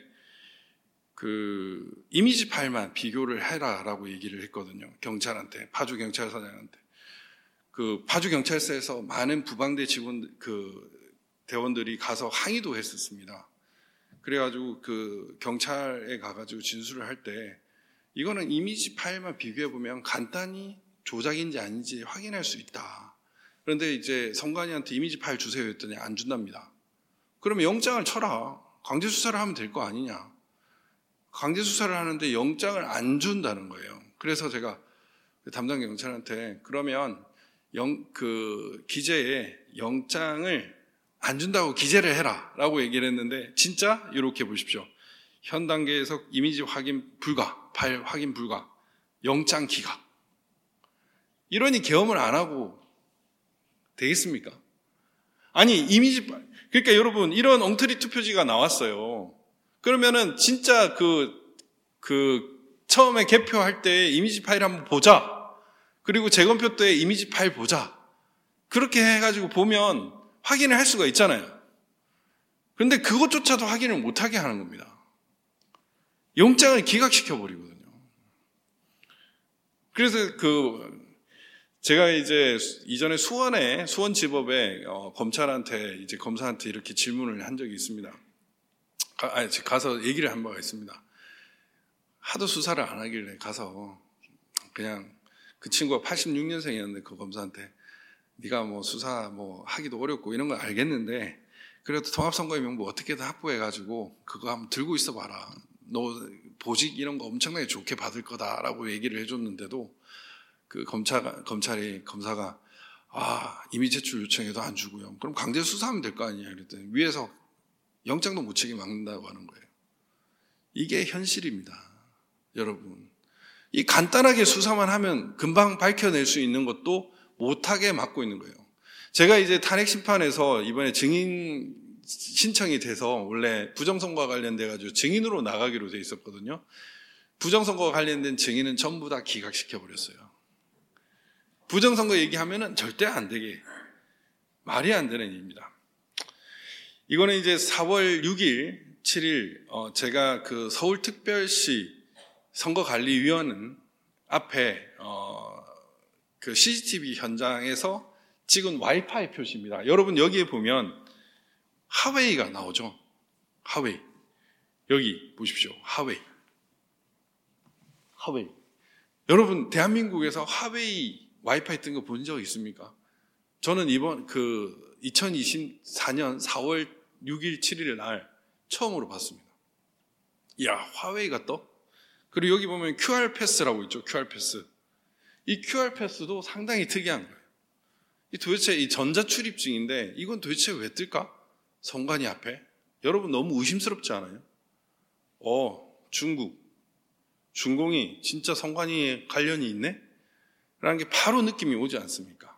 C: 그 이미지 파일만 비교를 해라라고 얘기를 했거든요. 경찰한테, 파주 경찰서장한테. 그 파주 경찰서에서 많은 부방대 직원 그 대원들이 가서 항의도 했었습니다. 그래가지고 그 경찰에 가가지고 진술을 할 때 이거는 이미지 파일만 비교해 보면 간단히 조작인지 아닌지 확인할 수 있다. 그런데 이제 성관이한테 이미지 파일 주세요 했더니 안 준답니다. 그러면 영장을 쳐라. 강제 수사를 하면 될 거 아니냐. 강제 수사를 하는데 영장을 안 준다는 거예요. 그래서 제가 담당 경찰한테 그러면 영, 그 기재에 영장을 안 준다고 기재를 해라 라고 얘기를 했는데, 진짜 이렇게 보십시오. 현 단계에서 이미지 확인 불가, 파일 확인 불가, 영장 기각. 이러니 계엄을 안 하고 되겠습니까? 아니, 이미지, 그러니까 여러분, 이런 엉터리 투표지가 나왔어요. 그러면은 진짜 그, 그, 처음에 개표할 때 이미지 파일 한번 보자. 그리고 재검표 때 이미지 파일 보자. 그렇게 해가지고 보면 확인을 할 수가 있잖아요. 그런데 그것조차도 확인을 못하게 하는 겁니다. 영장을 기각시켜버리거든요. 그래서 그, 제가 이제 이전에 수원에, 수원지법에 어, 검찰한테, 이제 검사한테 이렇게 질문을 한 적이 있습니다. 가, 아니, 가서 얘기를 한 바가 있습니다. 하도 수사를 안 하길래 가서 그냥 그 친구가 팔십육 년생이었는데 그 검사한테 네가 뭐 수사 뭐 하기도 어렵고 이런 걸 알겠는데 그래도 통합선거인명부 어떻게든 확보해가지고 그거 한번 들고 있어봐라. 너 보직 이런 거 엄청나게 좋게 받을 거다라고 얘기를 해줬는데도 그 검찰, 검찰이, 검사가 아, 이미지 제출 요청해도 안 주고요. 그럼 강제 수사하면 될 거 아니냐 그랬더니 위에서 영장도 못 치게 막는다고 하는 거예요. 이게 현실입니다. 여러분. 이 간단하게 수사만 하면 금방 밝혀낼 수 있는 것도 못하게 막고 있는 거예요. 제가 이제 탄핵 심판에서 이번에 증인 신청이 돼서 원래 부정선거와 관련돼 가지고 증인으로 나가기로 돼 있었거든요. 부정선거와 관련된 증인은 전부 다 기각시켜 버렸어요. 부정선거 얘기하면은 절대 안 되게, 말이 안 되는 일입니다. 이거는 이제 사월 육일, 칠일 어 제가 그 서울특별시 선거관리위원 앞에 어 그 씨씨티비 현장에서 찍은 와이파이 표시입니다. 여러분 여기에 보면 하웨이가 나오죠. 하웨이. 여기 보십시오. 하웨이. 하웨이. 여러분 대한민국에서 하웨이 와이파이 뜬 거 본 적 있습니까? 저는 이번 그 이천이십사년 사월 육일, 칠일 날 처음으로 봤습니다. 이야, 화웨이가 떠? 그리고 여기 보면 큐알 패스라고 있죠. 큐알 패스. 이 큐알 패스도 상당히 특이한 거예요. 이 도대체 이 전자출입증인데 이건 도대체 왜 뜰까? 선관위 앞에. 여러분 너무 의심스럽지 않아요? 어, 중국. 중공이 진짜 선관위에 관련이 있네? 라는 게 바로 느낌이 오지 않습니까?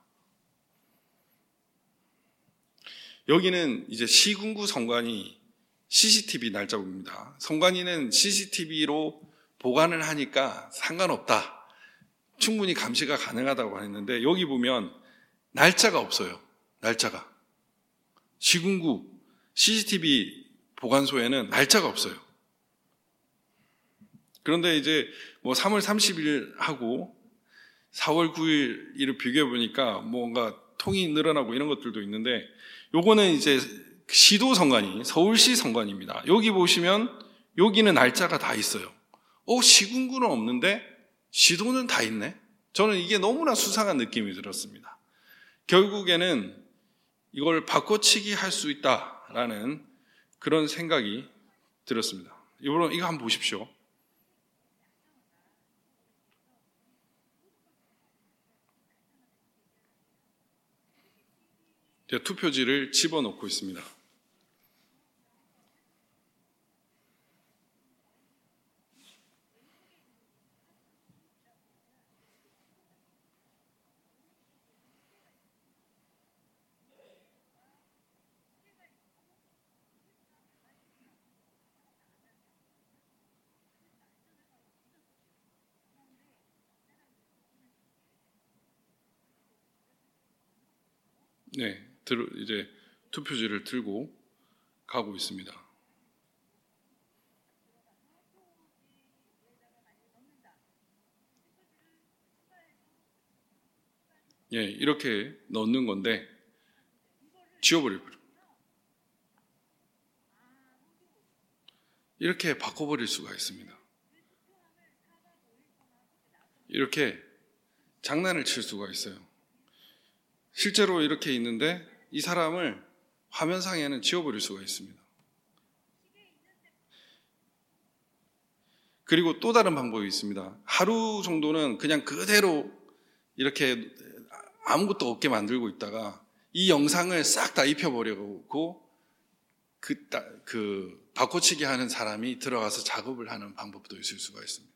C: 여기는 이제 시군구 선관위 씨씨티비 날짜부입니다. 선관위는 씨씨티비로 보관을 하니까 상관없다. 충분히 감시가 가능하다고 했는데 여기 보면 날짜가 없어요. 날짜가. 시군구 씨씨티비 보관소에는 날짜가 없어요. 그런데 이제 뭐 삼월 삼십일하고 사월 구일 이를 비교해 보니까 뭔가 통이 늘어나고 이런 것들도 있는데 요거는 이제 시도 선관위, 서울시 선관위입니다. 여기 보시면 여기는 날짜가 다 있어요. 어, 시군구는 없는데 시도는 다 있네? 저는 이게 너무나 수상한 느낌이 들었습니다. 결국에는 이걸 바꿔치기 할 수 있다라는 그런 생각이 들었습니다. 여러분 이거 한번 보십시오. 제가 투표지를 집어넣고 있습니다. 네, 이제 투표지를 들고 가고 있습니다. 예, 이렇게 넣는 건데 지워버려요. 이렇게 바꿔버릴 수가 있습니다. 이렇게 장난을 칠 수가 있어요. 실제로 이렇게 있는데 이 사람을 화면상에는 지워버릴 수가 있습니다. 그리고 또 다른 방법이 있습니다. 하루 정도는 그냥 그대로 이렇게 아무것도 없게 만들고 있다가 이 영상을 싹 다 입혀버리고 그, 그 바꿔치기 하는 사람이 들어가서 작업을 하는 방법도 있을 수가 있습니다.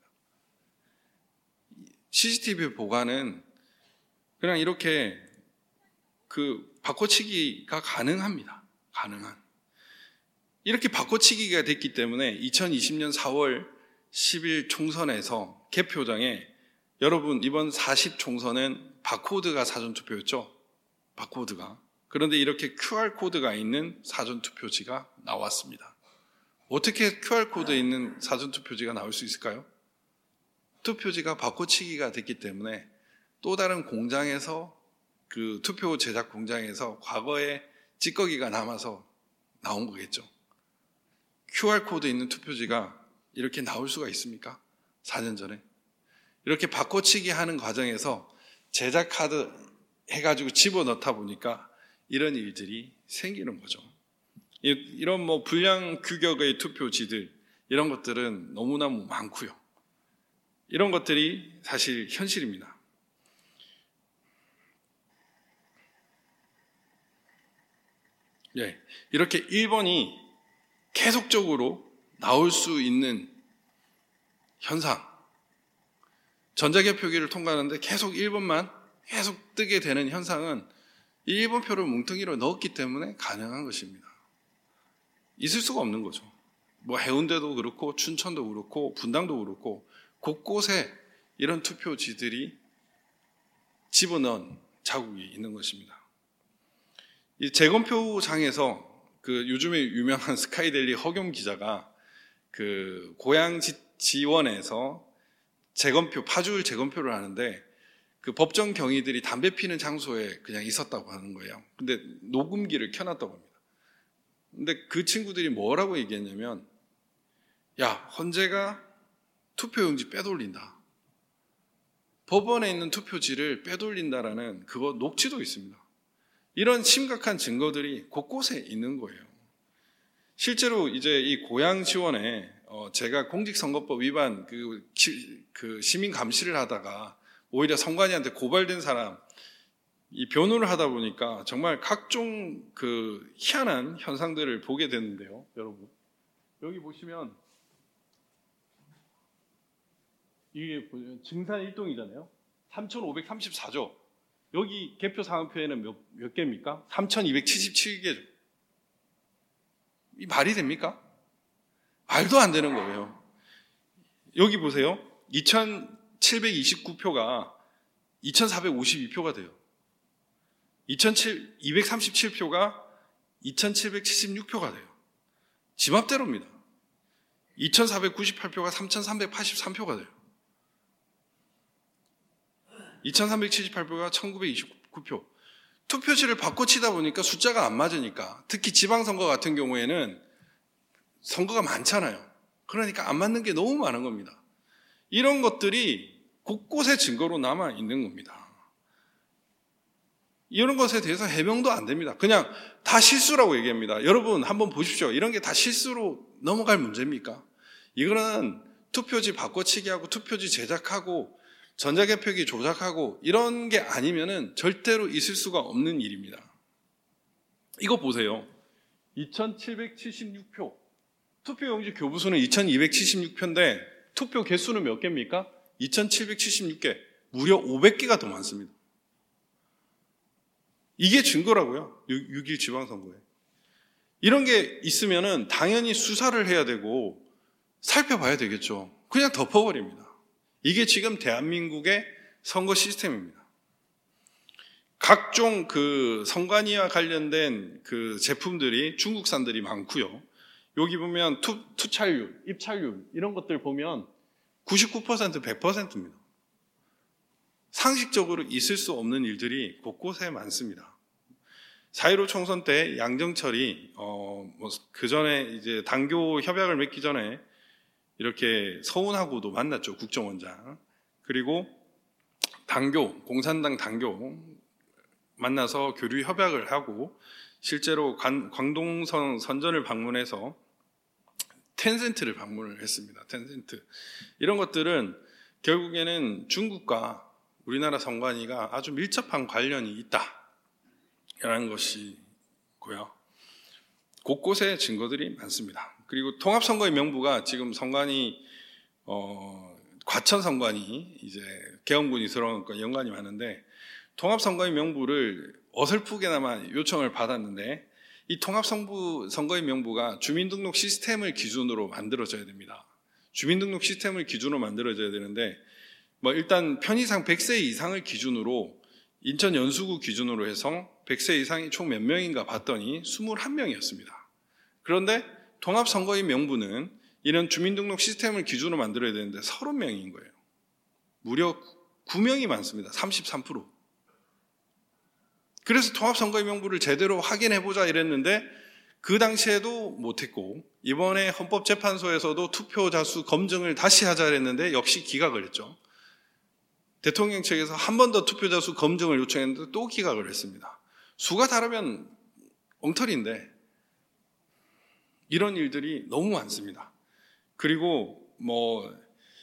C: 씨씨티비 보관은 그냥 이렇게 그 바꿔치기가 가능합니다. 가능한. 이렇게 바꿔치기가 됐기 때문에 이천이십 년 사월 십일 총선에서 개표장에 여러분 이번 사십 총선은 바코드가 사전투표였죠? 바코드가. 그런데 이렇게 큐알코드가 있는 사전투표지가 나왔습니다. 어떻게 큐알코드에 있는 사전투표지가 나올 수 있을까요? 투표지가 바꿔치기가 됐기 때문에 또 다른 공장에서 그 투표 제작 공장에서 과거에 찌꺼기가 남아서 나온 거겠죠. 큐알코드 있는 투표지가 이렇게 나올 수가 있습니까? 사 년 전에. 이렇게 바꿔치기 하는 과정에서 제작 카드 해가지고 집어넣다 보니까 이런 일들이 생기는 거죠. 이런 뭐 불량 규격의 투표지들, 이런 것들은 너무너무 많고요. 이런 것들이 사실 현실입니다. 예, 이렇게 일 번이 계속적으로 나올 수 있는 현상. 전자개표기를 통과하는데 계속 일 번만 계속 뜨게 되는 현상은 일 번 표를 뭉텅이로 넣었기 때문에 가능한 것입니다. 있을 수가 없는 거죠. 뭐 해운대도 그렇고 춘천도 그렇고 분당도 그렇고 곳곳에 이런 투표지들이 집어넣은 자국이 있는 것입니다. 이 재검표장에서 그 요즘에 유명한 스카이데일리 허경 기자가 그 고향 지원에서 재검표, 파주를 재검표를 하는데 그 법정 경위들이 담배 피는 장소에 그냥 있었다고 하는 거예요. 근데 녹음기를 켜놨다고 합니다. 근데 그 친구들이 뭐라고 얘기했냐면, 야, 헌재가 투표용지 빼돌린다. 법원에 있는 투표지를 빼돌린다라는 그거 녹취도 있습니다. 이런 심각한 증거들이 곳곳에 있는 거예요. 실제로 이제 이 고양 지원에 어 제가 공직선거법 위반 그, 그 시민 감시를 하다가 오히려 선관위한테 고발된 사람 이 변호를 하다 보니까 정말 각종 그 희한한 현상들을 보게 됐는데요, 여러분. 여기 보시면 이게 증산 일 동이잖아요. 삼천오백삼십사 조. 여기 개표 상황표에는 몇, 몇 개입니까? 삼천이백칠십칠 개죠. 이 말이 됩니까? 말도 안 되는 거예요. 여기 보세요. 이천칠백이십구 표가 이천사백오십이 표가 돼요. 이천이백삼십칠 표가 이천칠백칠십육 표가 돼요. 지 맘대로입니다. 이천사백구십팔 표가 삼천삼백팔십삼 표가 돼요. 이천삼백칠십팔 표가 천구백이십구 표. 투표지를 바꿔치다 보니까 숫자가 안 맞으니까, 특히 지방선거 같은 경우에는 선거가 많잖아요. 그러니까 안 맞는 게 너무 많은 겁니다. 이런 것들이 곳곳에 증거로 남아 있는 겁니다. 이런 것에 대해서 해명도 안 됩니다. 그냥 다 실수라고 얘기합니다. 여러분 한번 보십시오. 이런 게 다 실수로 넘어갈 문제입니까? 이거는 투표지 바꿔치기하고 투표지 제작하고 전자개표기 조작하고 이런 게 아니면은 절대로 있을 수가 없는 일입니다. 이거 보세요. 이천칠백칠십육 표. 투표용지 교부수는 이천이백칠십육 표인데 투표 개수는 몇 개입니까? 이천칠백칠십육 개. 무려 오백 개가 더 많습니다. 이게 증거라고요. 육 일 지방선거에. 이런 게 있으면은 당연히 수사를 해야 되고 살펴봐야 되겠죠. 그냥 덮어버립니다. 이게 지금 대한민국의 선거 시스템입니다. 각종 그 선관위와 관련된 그 제품들이 중국산들이 많고요. 여기 보면 투, 투찰률, 입찰률 이런 것들 보면 구십구 퍼센트, 백 퍼센트입니다. 상식적으로 있을 수 없는 일들이 곳곳에 많습니다. 사 일오 총선 때 양정철이 어, 뭐 그 전에 이제 당교 협약을 맺기 전에 이렇게 서훈하고도 만났죠, 국정원장. 그리고 당교, 공산당 당교 만나서 교류 협약을 하고 실제로 광동선 선전을 방문해서 텐센트를 방문을 했습니다. 텐센트. 이런 것들은 결국에는 중국과 우리나라 선관위가 아주 밀접한 관련이 있다라는 것이고요. 곳곳에 증거들이 많습니다. 그리고 통합선거의 명부가 지금 선관위 어, 과천 선관위 이제 계엄군이 들어온 건 연관이 많은데 통합선거의 명부를 어설프게나마 요청을 받았는데 이 통합선거의 명부가 주민등록 시스템을 기준으로 만들어져야 됩니다. 주민등록 시스템을 기준으로 만들어져야 되는데 뭐 일단 편의상 백 세 이상을 기준으로 인천 연수구 기준으로 해서 백 세 이상이 총 몇 명인가 봤더니 이십일 명이었습니다. 그런데 통합선거의 명부는 이런 주민등록 시스템을 기준으로 만들어야 되는데 삼십 명인 거예요. 무려 구 명이 많습니다. 삼십삼 퍼센트. 그래서 통합선거의 명부를 제대로 확인해보자 이랬는데 그 당시에도 못했고 이번에 헌법재판소에서도 투표자 수 검증을 다시 하자 그랬는데 역시 기각을 했죠. 대통령 측에서 한 번 더 투표자 수 검증을 요청했는데 또 기각을 했습니다. 수가 다르면 엉터리인데 이런 일들이 너무 많습니다. 그리고 뭐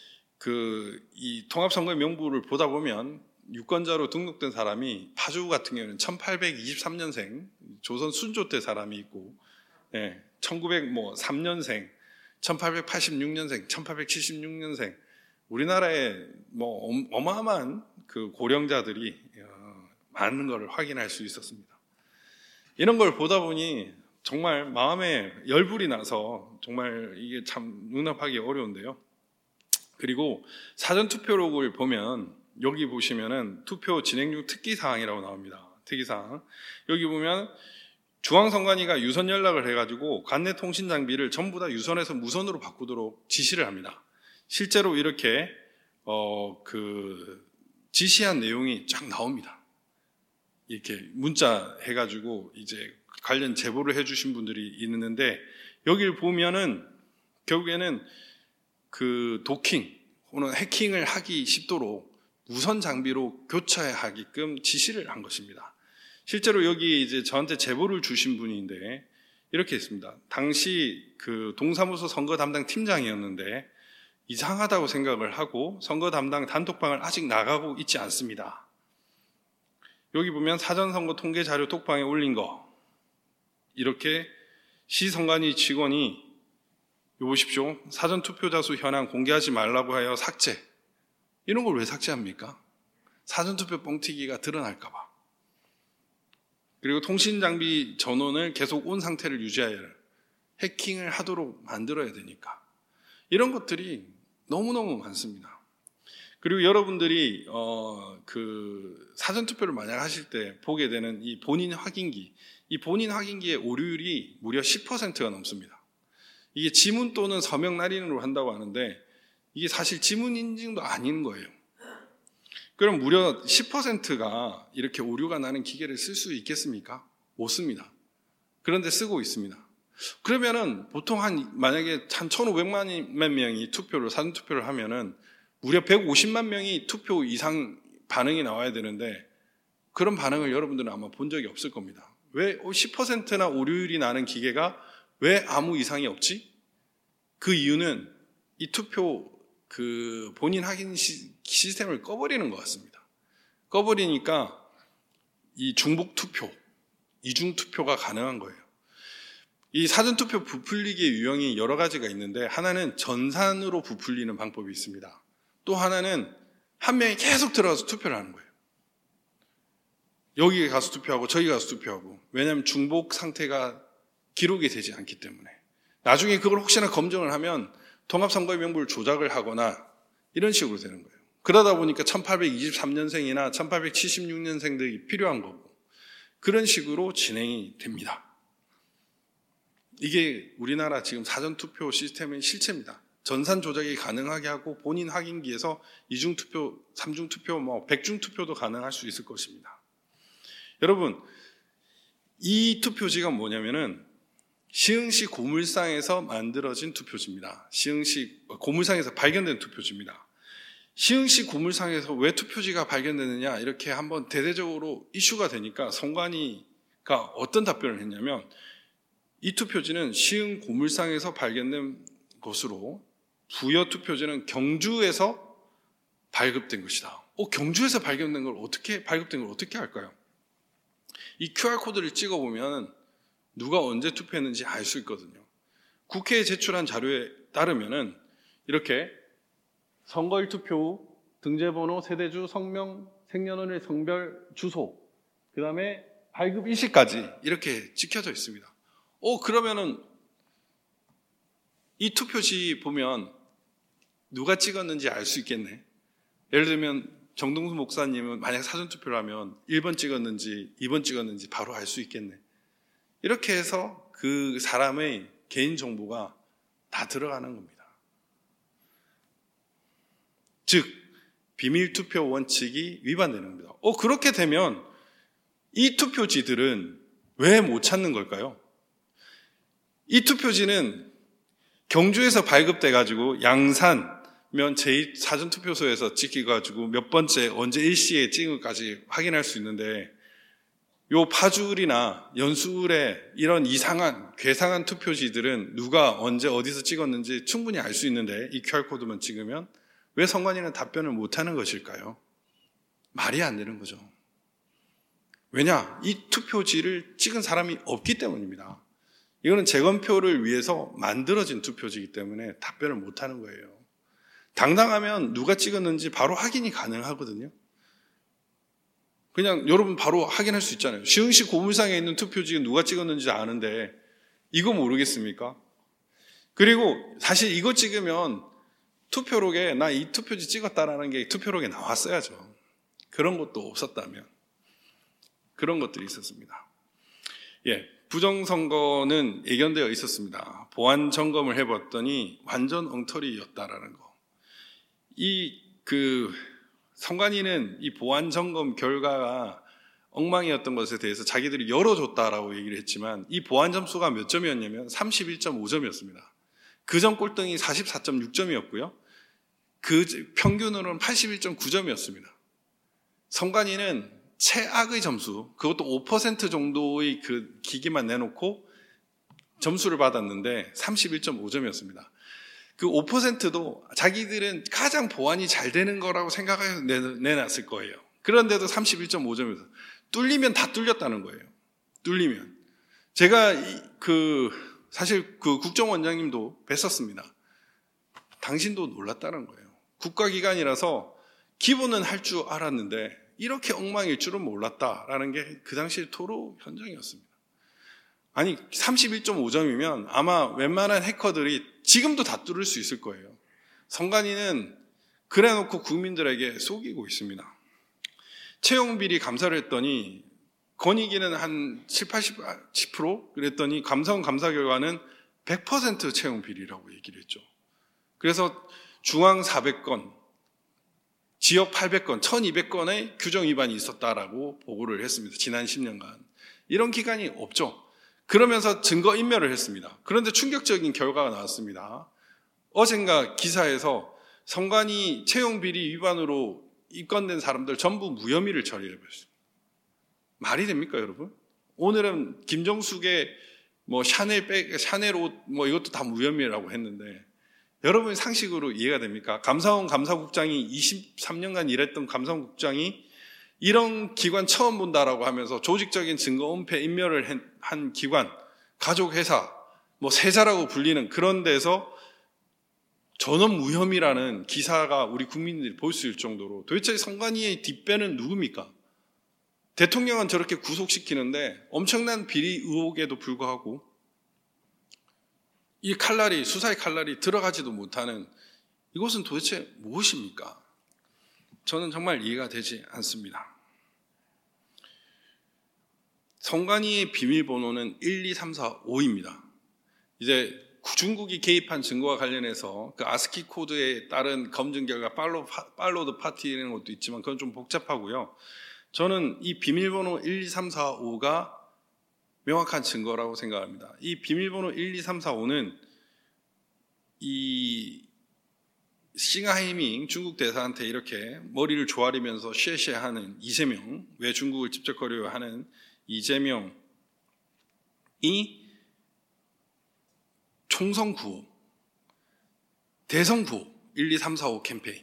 C: 그 이 통합선거의 명부를 보다 보면 유권자로 등록된 사람이 파주 같은 경우는 천팔백이십삼 년생 조선 순조 때 사람이 있고, 예, 천구백삼 년생, 천팔백팔십육 년생, 천팔백칠십육 년생 우리나라에 뭐 어마어마한 그 고령자들이 많은 것을 확인할 수 있었습니다. 이런 걸 보다 보니 정말 마음에 열불이 나서 정말 이게 참 용납하기 어려운데요. 그리고 사전투표록을 보면 여기 보시면은 투표 진행 중 특기사항이라고 나옵니다. 특기사항. 여기 보면 중앙선관위가 유선 연락을 해가지고 관내 통신 장비를 전부 다 유선에서 무선으로 바꾸도록 지시를 합니다. 실제로 이렇게 어, 그 지시한 내용이 쫙 나옵니다. 이렇게 문자 해가지고 이제 관련 제보를 해주신 분들이 있는데 여기를 보면은 결국에는 그 도킹 혹은 해킹을 하기 쉽도록 무선 장비로 교체하게끔 지시를 한 것입니다. 실제로 여기 이제 저한테 제보를 주신 분인데 이렇게 했습니다. 당시 그 동사무소 선거 담당 팀장이었는데 이상하다고 생각을 하고 선거 담당 단톡방을 아직 나가고 있지 않습니다. 여기 보면 사전선거 통계 자료 톡방에 올린 거 이렇게 시선관위 직원이 요 보십시오. 사전투표자 수 현황 공개하지 말라고 하여 삭제. 이런 걸 왜 삭제합니까? 사전투표 뻥튀기가 드러날까 봐. 그리고 통신장비 전원을 계속 온 상태를 유지하여 해킹을 하도록 만들어야 되니까. 이런 것들이 너무너무 많습니다. 그리고 여러분들이 어, 그 사전투표를 만약 하실 때 보게 되는 이 본인 확인기, 이 본인 확인기의 오류율이 무려 십 퍼센트가 넘습니다. 이게 지문 또는 서명 날인으로 한다고 하는데 이게 사실 지문 인증도 아닌 거예요. 그럼 무려 십 퍼센트가 이렇게 오류가 나는 기계를 쓸 수 있겠습니까? 못 씁니다. 그런데 쓰고 있습니다. 그러면은 보통 한 만약에 한 천오백만 명이 투표를 사전투표를 하면은 무려 백오십만 명이 투표 이상 반응이 나와야 되는데 그런 반응을 여러분들은 아마 본 적이 없을 겁니다. 왜 십 퍼센트나 오류율이 나는 기계가 왜 아무 이상이 없지? 그 이유는 이 투표 그 본인 확인 시, 시스템을 꺼버리는 것 같습니다. 꺼버리니까 이 중복 투표, 이중 투표가 가능한 거예요. 이 사전투표 부풀리기의 유형이 여러 가지가 있는데 하나는 전산으로 부풀리는 방법이 있습니다. 또 하나는 한 명이 계속 들어가서 투표를 하는 거예요. 여기 가서 투표하고 저기 가서 투표하고. 왜냐하면 중복 상태가 기록이 되지 않기 때문에. 나중에 그걸 혹시나 검증을 하면 통합선거의 명부를 조작을 하거나 이런 식으로 되는 거예요. 그러다 보니까 천팔백이십삼 년생이나 천팔백칠십육 년생들이 필요한 거고 그런 식으로 진행이 됩니다. 이게 우리나라 지금 사전투표 시스템의 실체입니다. 전산 조작이 가능하게 하고 본인 확인기에서 이중투표, 삼중투표, 뭐 백중투표도 가능할 수 있을 것입니다. 여러분, 이 투표지가 뭐냐면은 시흥시 고물상에서 만들어진 투표지입니다. 시흥시 고물상에서 발견된 투표지입니다. 시흥시 고물상에서 왜 투표지가 발견되느냐 이렇게 한번 대대적으로 이슈가 되니까 선관위가 어떤 답변을 했냐면 이 투표지는 시흥 고물상에서 발견된 것으로 부여 투표지는 경주에서 발급된 것이다. 어, 경주에서 발견된 걸 어떻게 발급된 걸 어떻게 할까요? 이 큐알코드를 찍어보면 누가 언제 투표했는지 알 수 있거든요. 국회에 제출한 자료에 따르면은 이렇게 선거일 투표 후 등재번호, 세대주, 성명, 생년월일, 성별, 주소, 그 다음에 발급 일시까지 이렇게 찍혀져 있습니다. 어, 그러면은 이 투표지 보면 누가 찍었는지 알 수 있겠네. 예를 들면 정동수 목사님은 만약 사전투표를 하면 일 번 찍었는지 이 번 찍었는지 바로 알 수 있겠네. 이렇게 해서 그 사람의 개인정보가 다 들어가는 겁니다. 즉 비밀투표 원칙이 위반되는 겁니다. 어, 그렇게 되면 이 투표지들은 왜 못 찾는 걸까요? 이 투표지는 경주에서 발급돼가지고 양산면 제이 사전투표소에서 찍혀가지고 몇 번째 언제 일시에 찍은 것까지 확인할 수 있는데 요 파주울이나 연수울에 이런 이상한 괴상한 투표지들은 누가 언제 어디서 찍었는지 충분히 알 수 있는데 이 큐알코드만 찍으면 왜 선관위는 답변을 못하는 것일까요? 말이 안 되는 거죠. 왜냐? 이 투표지를 찍은 사람이 없기 때문입니다. 이거는 재검표를 위해서 만들어진 투표지이기 때문에 답변을 못하는 거예요. 당당하면 누가 찍었는지 바로 확인이 가능하거든요. 그냥 여러분 바로 확인할 수 있잖아요. 시흥시 고물상에 있는 투표지 누가 찍었는지 아는데 이거 모르겠습니까? 그리고 사실 이거 찍으면 투표록에 나 이 투표지 찍었다라는 게 투표록에 나왔어야죠. 그런 것도 없었다면 그런 것들이 있었습니다. 예, 부정선거는 예견되어 있었습니다. 보안 점검을 해봤더니 완전 엉터리였다라는 거. 이 그 선관위는 이 보안 점검 결과가 엉망이었던 것에 대해서 자기들이 열어줬다라고 얘기를 했지만 이 보안 점수가 몇 점이었냐면 삼십일 점 오 점이었습니다. 그 전 꼴등이 사십사 점 육 점이었고요. 그 평균으로는 팔십일 점 구 점이었습니다. 선관위는 최악의 점수, 그것도 오 퍼센트 정도의 그 기기만 내놓고 점수를 받았는데 삼십일 점 오 점이었습니다. 그 오 퍼센트도 자기들은 가장 보안이 잘 되는 거라고 생각해서 내놨을 거예요. 그런데도 삼십일 점 오 점에서 뚫리면 다 뚫렸다는 거예요. 뚫리면. 제가 그 사실 그 국정원장님도 뵀었습니다. 당신도 놀랐다는 거예요. 국가기관이라서 기본은 할 줄 알았는데 이렇게 엉망일 줄은 몰랐다라는 게 그 당시 토로 현장이었습니다. 아니 삼십일 점 오 점이면 아마 웬만한 해커들이 지금도 다 뚫을 수 있을 거예요. 선관위는 그래놓고 국민들에게 속이고 있습니다. 채용비리 감사를 했더니 권익위는 한 칠, 팔십 퍼센트 그랬더니 감사원 감사 결과는 백 퍼센트 채용비리라고 얘기를 했죠. 그래서 중앙 사백 건, 지역 팔백 건, 천이백 건의 규정 위반이 있었다라고 보고를 했습니다. 지난 십 년간. 이런 기간이 없죠. 그러면서 증거인멸을 했습니다. 그런데 충격적인 결과가 나왔습니다. 어젠가 기사에서 선관위 채용비리 위반으로 입건된 사람들 전부 무혐의를 처리해버렸습니다. 말이 됩니까, 여러분? 오늘은 김정숙의 뭐 샤넬 백, 샤넬 옷, 뭐 이것도 다 무혐의라고 했는데 여러분이 상식으로 이해가 됩니까? 감사원 감사국장이 이십삼 년간 일했던 감사원국장이 이런 기관 처음 본다라고 하면서 조직적인 증거 은폐 인멸을 한 기관, 가족회사, 뭐 세자라고 불리는 그런 데서 전원 무혐의라는 기사가 우리 국민들이 볼 수 있을 정도로 도대체 선관위의 뒷배는 누굽니까? 대통령은 저렇게 구속시키는데 엄청난 비리 의혹에도 불구하고 이 칼날이, 수사의 칼날이 들어가지도 못하는 이것은 도대체 무엇입니까? 저는 정말 이해가 되지 않습니다. 선관위의 비밀번호는 일, 이, 삼, 사, 오입니다. 이제 중국이 개입한 증거와 관련해서 그 아스키 코드에 따른 검증 결과 팔로, 팔로드 파티라는 것도 있지만 그건 좀 복잡하고요. 저는 이 비밀번호 일, 이, 삼, 사, 오가 명확한 증거라고 생각합니다. 이 비밀번호 일, 이, 삼, 사, 오는 이 싱하이밍 중국 대사한테 이렇게 머리를 조아리면서 쉐쉐하는 이재명, 왜 중국을 찝쩍거려요 하는 이재명이 총선 구호, 대선 구호 일, 이, 삼, 사, 오 캠페인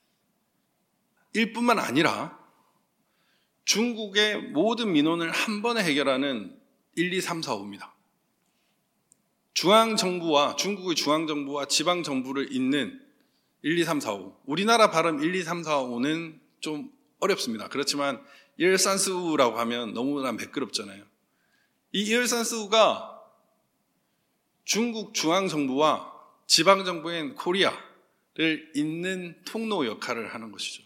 C: 일 뿐만 아니라 중국의 모든 민원을 한 번에 해결하는 일, 이, 삼, 사, 오입니다. 중앙정부와 중국의 중앙정부와 지방정부를 잇는 일, 이, 삼, 사, 오. 우리나라 발음 일, 이, 삼, 사, 오는 좀 어렵습니다. 그렇지만 일산스우라고 하면 너무나 매끄럽잖아요. 이 일산스우가 중국 중앙정부와 지방정부인 코리아를 잇는 통로 역할을 하는 것이죠.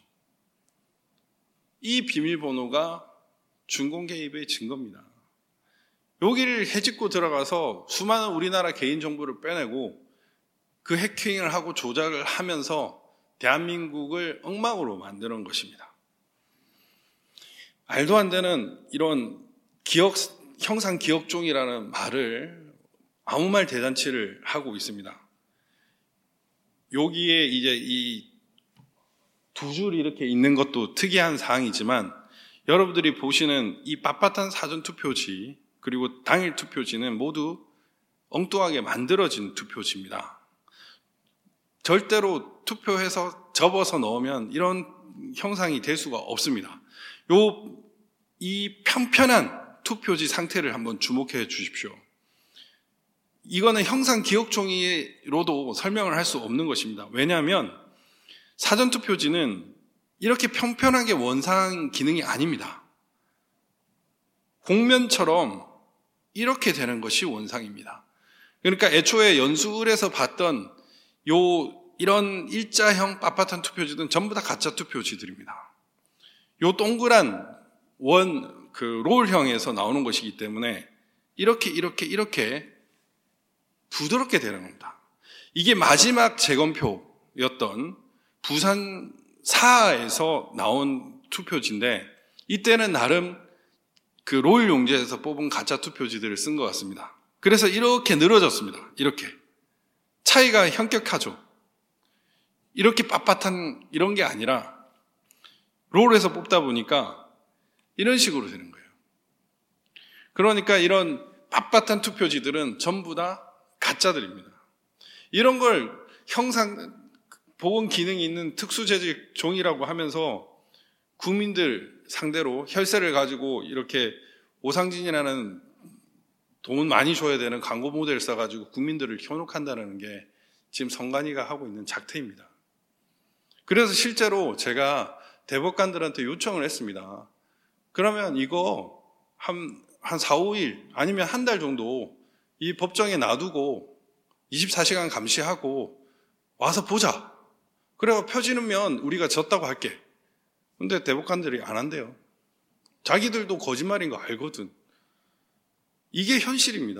C: 이 비밀번호가 중공 개입의 증거입니다. 여기를 해집고 들어가서 수많은 우리나라 개인정보를 빼내고 그 해킹을 하고 조작을 하면서 대한민국을 엉망으로 만드는 것입니다. 말도 안 되는 이런 기억, 형상 기억종이라는 말을 아무 말 대잔치를 하고 있습니다. 여기에 이제 이 두 줄이 이렇게 있는 것도 특이한 사항이지만 여러분들이 보시는 이 빳빳한 사전투표지 그리고 당일 투표지는 모두 엉뚱하게 만들어진 투표지입니다. 절대로 투표해서 접어서 넣으면 이런 형상이 될 수가 없습니다. 요, 이 편편한 투표지 상태를 한번 주목해 주십시오. 이거는 형상 기억종이로도 설명을 할 수 없는 것입니다. 왜냐하면 사전투표지는 이렇게 편편하게 원상 기능이 아닙니다. 공면처럼 이렇게 되는 것이 원상입니다. 그러니까 애초에 연수울에서 봤던 요 이런 일자형 빳빳한 투표지들은 전부 다 가짜 투표지들입니다. 요 동그란 원, 그 롤형에서 나오는 것이기 때문에 이렇게 이렇게 이렇게 부드럽게 되는 겁니다. 이게 마지막 재검표였던 부산 사에서 나온 투표지인데 이때는 나름 그 롤 용지에서 뽑은 가짜 투표지들을 쓴 것 같습니다. 그래서 이렇게 늘어졌습니다. 이렇게. 차이가 현격하죠. 이렇게 빳빳한 이런 게 아니라 롤에서 뽑다 보니까 이런 식으로 되는 거예요. 그러니까 이런 빳빳한 투표지들은 전부 다 가짜들입니다. 이런 걸 형상, 보건 기능이 있는 특수재직 종이라고 하면서 국민들 상대로 혈세를 가지고 이렇게 오상진이라는 돈 많이 줘야 되는 광고 모델 써가지고 국민들을 현혹한다는 게 지금 선관위가 하고 있는 작태입니다. 그래서 실제로 제가 대법관들한테 요청을 했습니다. 그러면 이거 한, 한 사, 오 일 아니면 한 달 정도 이 법정에 놔두고 이십사 시간 감시하고 와서 보자. 그래가 펴지면 우리가 졌다고 할게. 근데 대법관들이 안 한대요. 자기들도 거짓말인 거 알거든. 이게 현실입니다.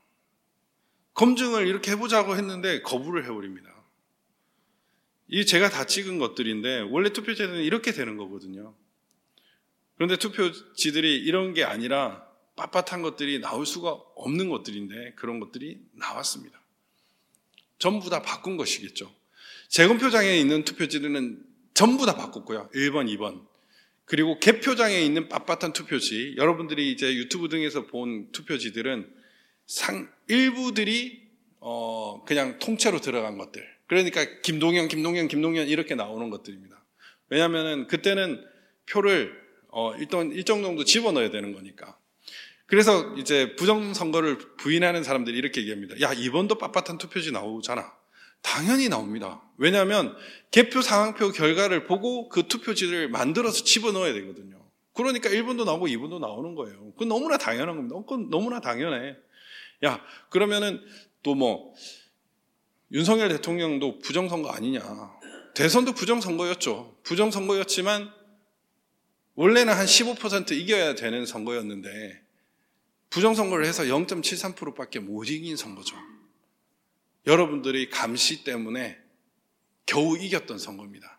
C: 검증을 이렇게 해보자고 했는데 거부를 해버립니다. 이게 제가 다 찍은 것들인데 원래 투표지는 이렇게 되는 거거든요. 그런데 투표지들이 이런 게 아니라 빳빳한 것들이 나올 수가 없는 것들인데 그런 것들이 나왔습니다. 전부 다 바꾼 것이겠죠. 재검표장에 있는 투표지들은 전부 다 바꿨고요. 일 번, 이 번. 그리고 개표장에 있는 빳빳한 투표지, 여러분들이 이제 유튜브 등에서 본 투표지들은 상, 일부들이, 어, 그냥 통째로 들어간 것들. 그러니까 김동연, 김동연, 김동연 이렇게 나오는 것들입니다. 왜냐면은 그때는 표를, 어, 일단 일정 정도 집어넣어야 되는 거니까. 그래서 이제 부정선거를 부인하는 사람들이 이렇게 얘기합니다. 야, 이번도 빳빳한 투표지 나오잖아. 당연히 나옵니다. 왜냐하면 개표 상황표 결과를 보고 그 투표지를 만들어서 집어넣어야 되거든요. 그러니까 일 번도 나오고 이 번도 나오는 거예요. 그건 너무나 당연한 겁니다. 그건 너무나 당연해. 야, 그러면은 또 뭐 윤석열 대통령도 부정선거 아니냐. 대선도 부정선거였죠. 부정선거였지만 원래는 한 십오 퍼센트 이겨야 되는 선거였는데 부정선거를 해서 영 점 칠삼 퍼센트밖에 못 이긴 선거죠. 여러분들이 감시 때문에 겨우 이겼던 선거입니다.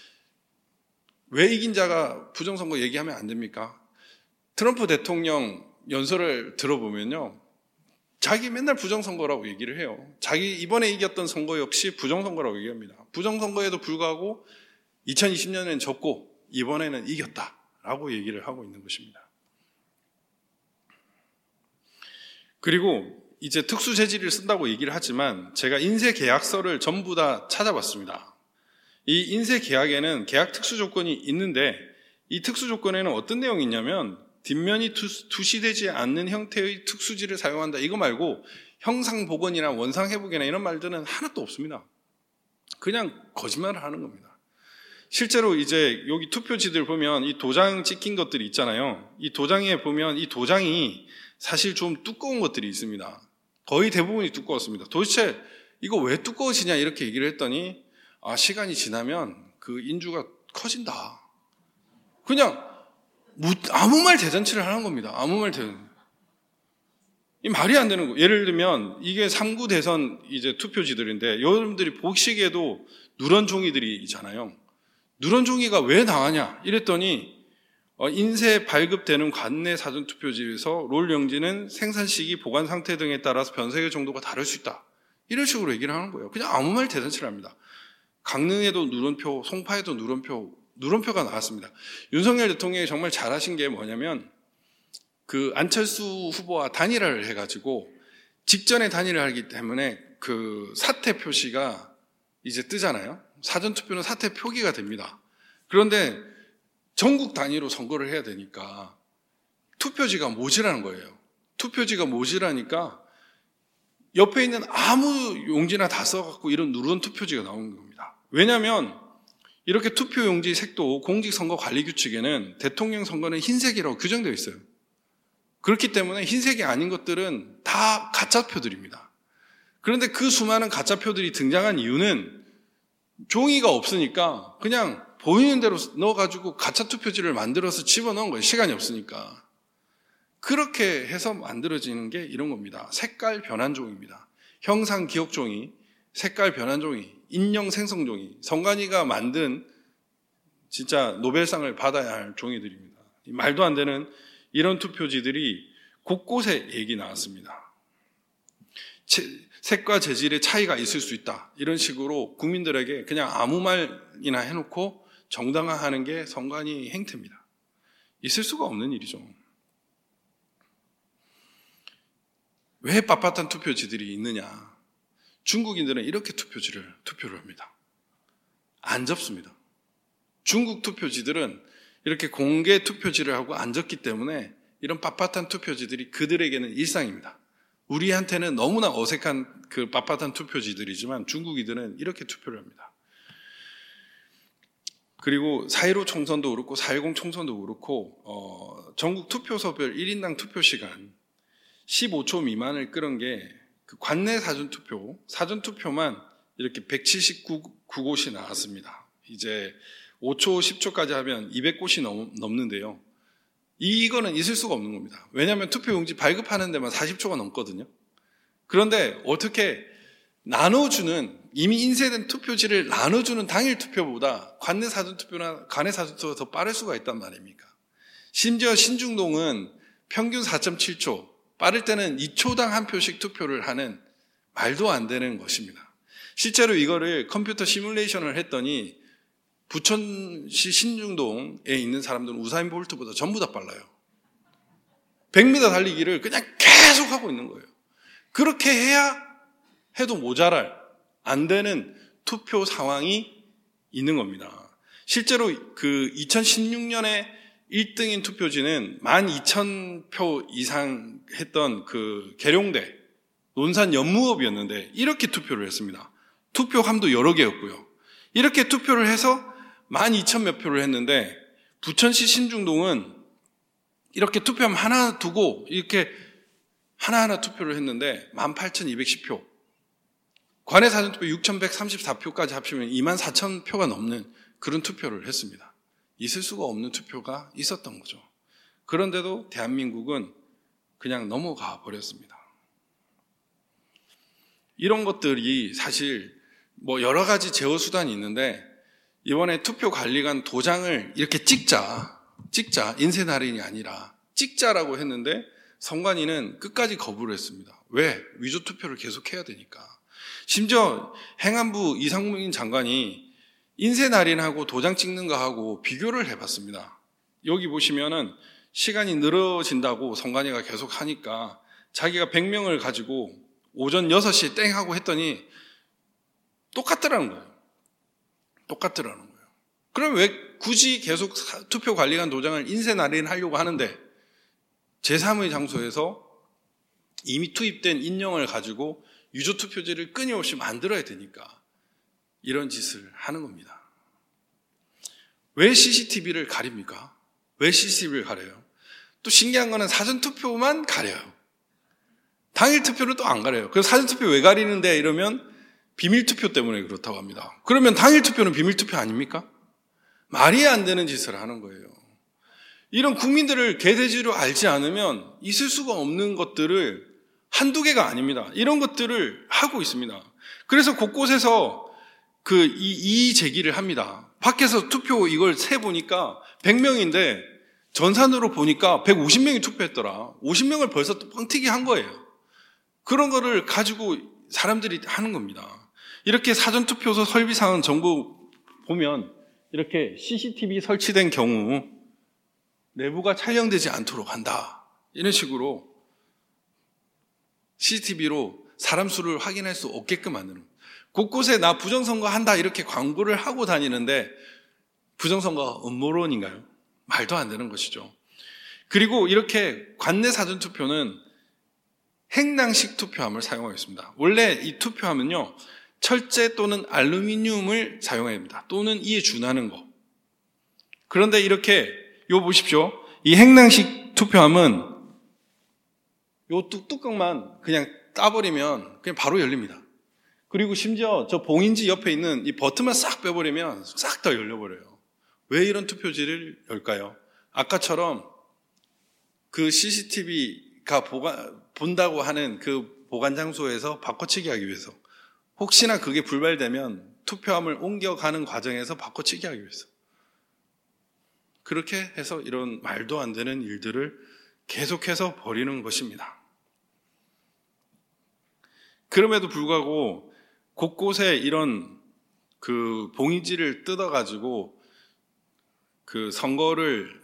C: 왜 이긴 자가 부정선거 얘기하면 안 됩니까? 트럼프 대통령 연설을 들어보면요. 자기 맨날 부정선거라고 얘기를 해요. 자기 이번에 이겼던 선거 역시 부정선거라고 얘기합니다. 부정선거에도 불구하고 이천이십 년에는 졌고 이번에는 이겼다라고 얘기를 하고 있는 것입니다. 그리고 이제 특수재질을 쓴다고 얘기를 하지만 제가 인쇄계약서를 전부 다 찾아봤습니다. 이 인쇄계약에는 계약 특수조건이 있는데 이 특수조건에는 어떤 내용이 있냐면 뒷면이 투시되지 않는 형태의 특수지를 사용한다. 이거 말고 형상복원이나 원상회복이나 이런 말들은 하나도 없습니다. 그냥 거짓말을 하는 겁니다. 실제로 이제 여기 투표지들 보면 이 도장 찍힌 것들이 있잖아요. 이 도장에 보면 이 도장이 사실 좀 두꺼운 것들이 있습니다. 거의 대부분이 두꺼웠습니다. 도대체 이거 왜 두꺼워지냐 이렇게 얘기를 했더니 아, 시간이 지나면 그 인주가 커진다. 그냥 아무 말 대잔치를 하는 겁니다. 아무 말 대잔치. 이 말이 안 되는 거. 예를 들면 이게 삼 구 대선 이제 투표지들인데 여러분들이 보시기에도 누런 종이들이 있잖아요. 누런 종이가 왜 나가냐 이랬더니 어, 인쇄 발급되는 관내 사전 투표지에서 롤 용지는 생산 시기, 보관 상태 등에 따라서 변색의 정도가 다를 수 있다. 이런 식으로 얘기를 하는 거예요. 그냥 아무 말 대잔치를 합니다. 강릉에도 누런표, 송파에도 누런표, 누런표가 나왔습니다. 윤석열 대통령이 정말 잘하신 게 뭐냐면 그 안철수 후보와 단일화를 해가지고 직전에 단일화를 하기 때문에 그 사퇴 표시가 이제 뜨잖아요. 사전투표는 사퇴 표기가 됩니다. 그런데 전국 단위로 선거를 해야 되니까 투표지가 모자라는 거예요. 투표지가 모자라니까 옆에 있는 아무 용지나 다 써갖고 이런 누런 투표지가 나오는 겁니다. 왜냐하면 이렇게 투표용지 색도 공직선거관리규칙에는 대통령 선거는 흰색이라고 규정되어 있어요. 그렇기 때문에 흰색이 아닌 것들은 다 가짜표들입니다. 그런데 그 수많은 가짜표들이 등장한 이유는 종이가 없으니까 그냥 보이는 대로 넣어가지고 가짜 투표지를 만들어서 집어넣은 거예요. 시간이 없으니까. 그렇게 해서 만들어지는 게 이런 겁니다. 색깔 변환 종이입니다. 형상 기억 종이, 색깔 변환 종이, 인형 생성 종이, 성관이가 만든 진짜 노벨상을 받아야 할 종이들입니다. 말도 안 되는 이런 투표지들이 곳곳에 얘기 나왔습니다. 색과 재질의 차이가 있을 수 있다. 이런 식으로 국민들에게 그냥 아무 말이나 해놓고 정당화하는 게 선관위 행태입니다. 있을 수가 없는 일이죠. 왜 빳빳한 투표지들이 있느냐? 중국인들은 이렇게 투표지를 투표를 합니다. 안 접습니다. 중국 투표지들은 이렇게 공개 투표지를 하고 안 접기 때문에 이런 빳빳한 투표지들이 그들에게는 일상입니다. 우리한테는 너무나 어색한 그 빳빳한 투표지들이지만 중국인들은 이렇게 투표를 합니다. 그리고 사 일오 총선도 그렇고 사 일공 총선도 그렇고 어, 전국 투표소별 일 인당 투표 시간 십오 초 미만을 끌은 게 그 관내 사전투표, 사전투표만 이렇게 백칠십구 곳이 나왔습니다. 이제 오 초, 십 초까지 하면 이백 곳이 넘, 넘는데요. 이거는 있을 수가 없는 겁니다. 왜냐하면 투표용지 발급하는 데만 사십 초가 넘거든요. 그런데 어떻게 나눠주는, 이미 인쇄된 투표지를 나눠주는 당일 투표보다 관내 사전투표나 관내 사전투표가 더 빠를 수가 있단 말입니까? 심지어 신중동은 평균 사 점 칠 초, 빠를 때는 이 초당 한 표씩 투표를 하는 말도 안 되는 것입니다. 실제로 이거를 컴퓨터 시뮬레이션을 했더니 부천시 신중동에 있는 사람들은 우사인 볼트보다 전부 다 빨라요. 백 미터 달리기를 그냥 계속 하고 있는 거예요. 그렇게 해야 해도 모자랄, 안 되는 투표 상황이 있는 겁니다. 실제로 그 이천십육 년에 일 등인 투표지는 만 이천 표 이상 했던 그 계룡대, 논산 연무업이었는데 이렇게 투표를 했습니다. 투표함도 여러 개였고요. 이렇게 투표를 해서 만 이천 몇 표를 했는데 부천시 신중동은 이렇게 투표함 하나 두고 이렇게 하나하나 투표를 했는데 만 팔천이백십 표, 관내 사전투표 육천백삼십사 표까지 합치면 이만 사천 표가 넘는 그런 투표를 했습니다. 있을 수가 없는 투표가 있었던 거죠. 그런데도 대한민국은 그냥 넘어가 버렸습니다. 이런 것들이 사실 뭐 여러 가지 제어 수단이 있는데 이번에 투표관리관 도장을 이렇게 찍자, 찍자, 인쇄 날인이 아니라 찍자라고 했는데 선관위는 끝까지 거부를 했습니다. 왜? 위조 투표를 계속해야 되니까. 심지어 행안부 이상민 장관이 인쇄 날인하고 도장 찍는 거하고 비교를 해봤습니다. 여기 보시면은 시간이 늘어진다고 선관위가 계속 하니까 자기가 백 명을 가지고 오전 여섯 시에 땡 하고 했더니 똑같더라는 거예요. 똑같더라는 거예요. 그럼 왜 굳이 계속 투표 관리관 도장을 인쇄 날인하려고 하는데 제삼의 장소에서 이미 투입된 인형을 가지고 유조 투표지를 끊임없이 만들어야 되니까 이런 짓을 하는 겁니다. 왜 씨씨티비를 가립니까? 왜 씨씨티비를 가려요? 또 신기한 거는 사전투표만 가려요. 당일 투표는 또 안 가려요. 그래서 사전투표 왜 가리는데 이러면 비밀투표 때문에 그렇다고 합니다. 그러면 당일 투표는 비밀투표 아닙니까? 말이 안 되는 짓을 하는 거예요. 이런 국민들을 개돼지로 알지 않으면 있을 수가 없는 것들을 한두 개가 아닙니다. 이런 것들을 하고 있습니다. 그래서 곳곳에서 그 이의 제기를 합니다. 밖에서 투표 이걸 세보니까 백 명인데 전산으로 보니까 백오십 명이 투표했더라. 오십 명을 벌써 또 뻥튀기 한 거예요. 그런 거를 가지고 사람들이 하는 겁니다. 이렇게 사전투표소 설비사항 정보 보면 이렇게 씨씨티비 설치된 경우 내부가 촬영되지 않도록 한다. 이런 식으로 씨씨티비로 사람 수를 확인할 수 없게끔 만드는 거예요. 곳곳에 나 부정선거 한다 이렇게 광고를 하고 다니는데 부정선거가 음모론인가요? 말도 안 되는 것이죠. 그리고 이렇게 관내 사전투표는 행랑식 투표함을 사용하고 있습니다. 원래 이 투표함은요, 철제 또는 알루미늄을 사용해야 합니다. 또는 이에 준하는 거. 그런데 이렇게 요 보십시오. 이 행랑식 투표함은 요 뚜껑만 그냥 따버리면 그냥 바로 열립니다. 그리고 심지어 저 봉인지 옆에 있는 이 버튼만 싹 빼버리면 싹 다 열려버려요. 왜 이런 투표지를 열까요? 아까처럼 그 씨씨티비가 보관, 본다고 하는 그 보관 장소에서 바꿔치기 하기 위해서, 혹시나 그게 불발되면 투표함을 옮겨가는 과정에서 바꿔치기 하기 위해서, 그렇게 해서 이런 말도 안 되는 일들을 계속해서 벌이는 것입니다. 그럼에도 불구하고 곳곳에 이런 그 봉인지를 뜯어가지고 그 선거를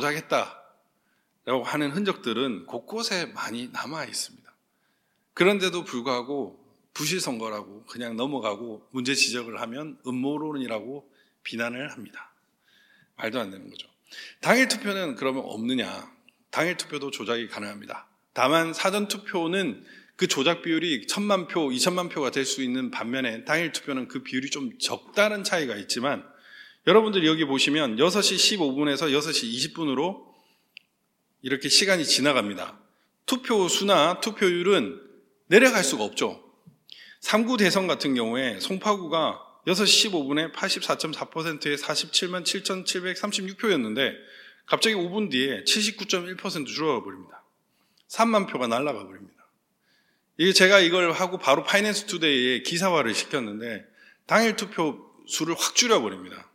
C: 조작했다라고 하는 흔적들은 곳곳에 많이 남아 있습니다. 그런데도 불구하고 부실선거라고 그냥 넘어가고 문제 지적을 하면 음모론이라고 비난을 합니다. 말도 안 되는 거죠. 당일 투표는 그러면 없느냐? 당일 투표도 조작이 가능합니다. 다만 사전 투표는 그 조작 비율이 천만 표, 이천만 표가 될 수 있는 반면에 당일 투표는 그 비율이 좀 적다는 차이가 있지만, 여러분들이 여기 보시면 여섯 시 십오 분에서 여섯 시 이십 분으로 이렇게 시간이 지나갑니다. 투표 수나 투표율은 내려갈 수가 없죠. 삼 구 대선 같은 경우에 송파구가 여섯 시 십오 분에 팔십사 점 사 퍼센트의 사십칠만 칠천칠백삼십육 표였는데 갑자기 오 분 뒤에 칠십구 점 일 퍼센트 줄어가 버립니다. 삼만 표가 날아가 버립니다. 이게 제가 이걸 하고 바로 파이낸스 투데이에 기사화를 시켰는데 당일 투표 수를 확 줄여버립니다.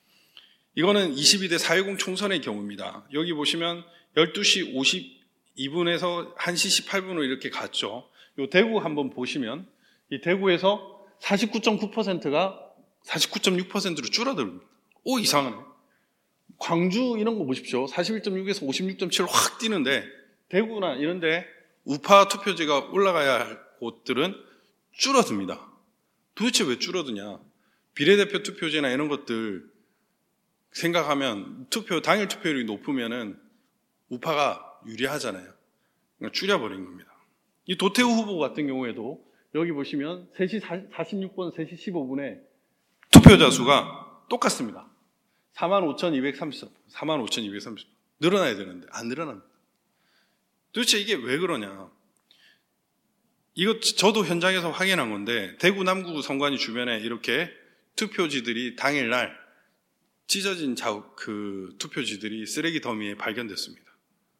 C: 이거는 이십이 대 사일공 총선의 경우입니다. 여기 보시면 열두 시 오십이 분에서 한 시 십팔 분으로 이렇게 갔죠. 요 대구 한번 보시면 이 대구에서 사십구 점 구 퍼센트가 사십구 점 육 퍼센트로 줄어듭니다. 오, 이상하네. 광주 이런 거 보십시오. 사십일 점 육에서 오십육 점 칠로 확 뛰는데 대구나 이런 데 우파 투표지가 올라가야 할 곳들은 줄어듭니다. 도대체 왜 줄어드냐? 비례대표 투표지나 이런 것들 생각하면 투표, 당일 투표율이 높으면은 우파가 유리하잖아요. 그러니까 줄여버린 겁니다. 이 도태우 후보 같은 경우에도 여기 보시면 세 시 사십육 분, 세 시 십오 분에 투표자 수가 똑같습니다. 사만 오천이백삼십, 사만 오천이백삼십. 늘어나야 되는데 안 늘어납니다. 도대체 이게 왜 그러냐? 이거 저도 현장에서 확인한 건데 대구 남구 선관위 주변에 이렇게 투표지들이 당일날 찢어진 자, 그 투표지들이 쓰레기 더미에 발견됐습니다.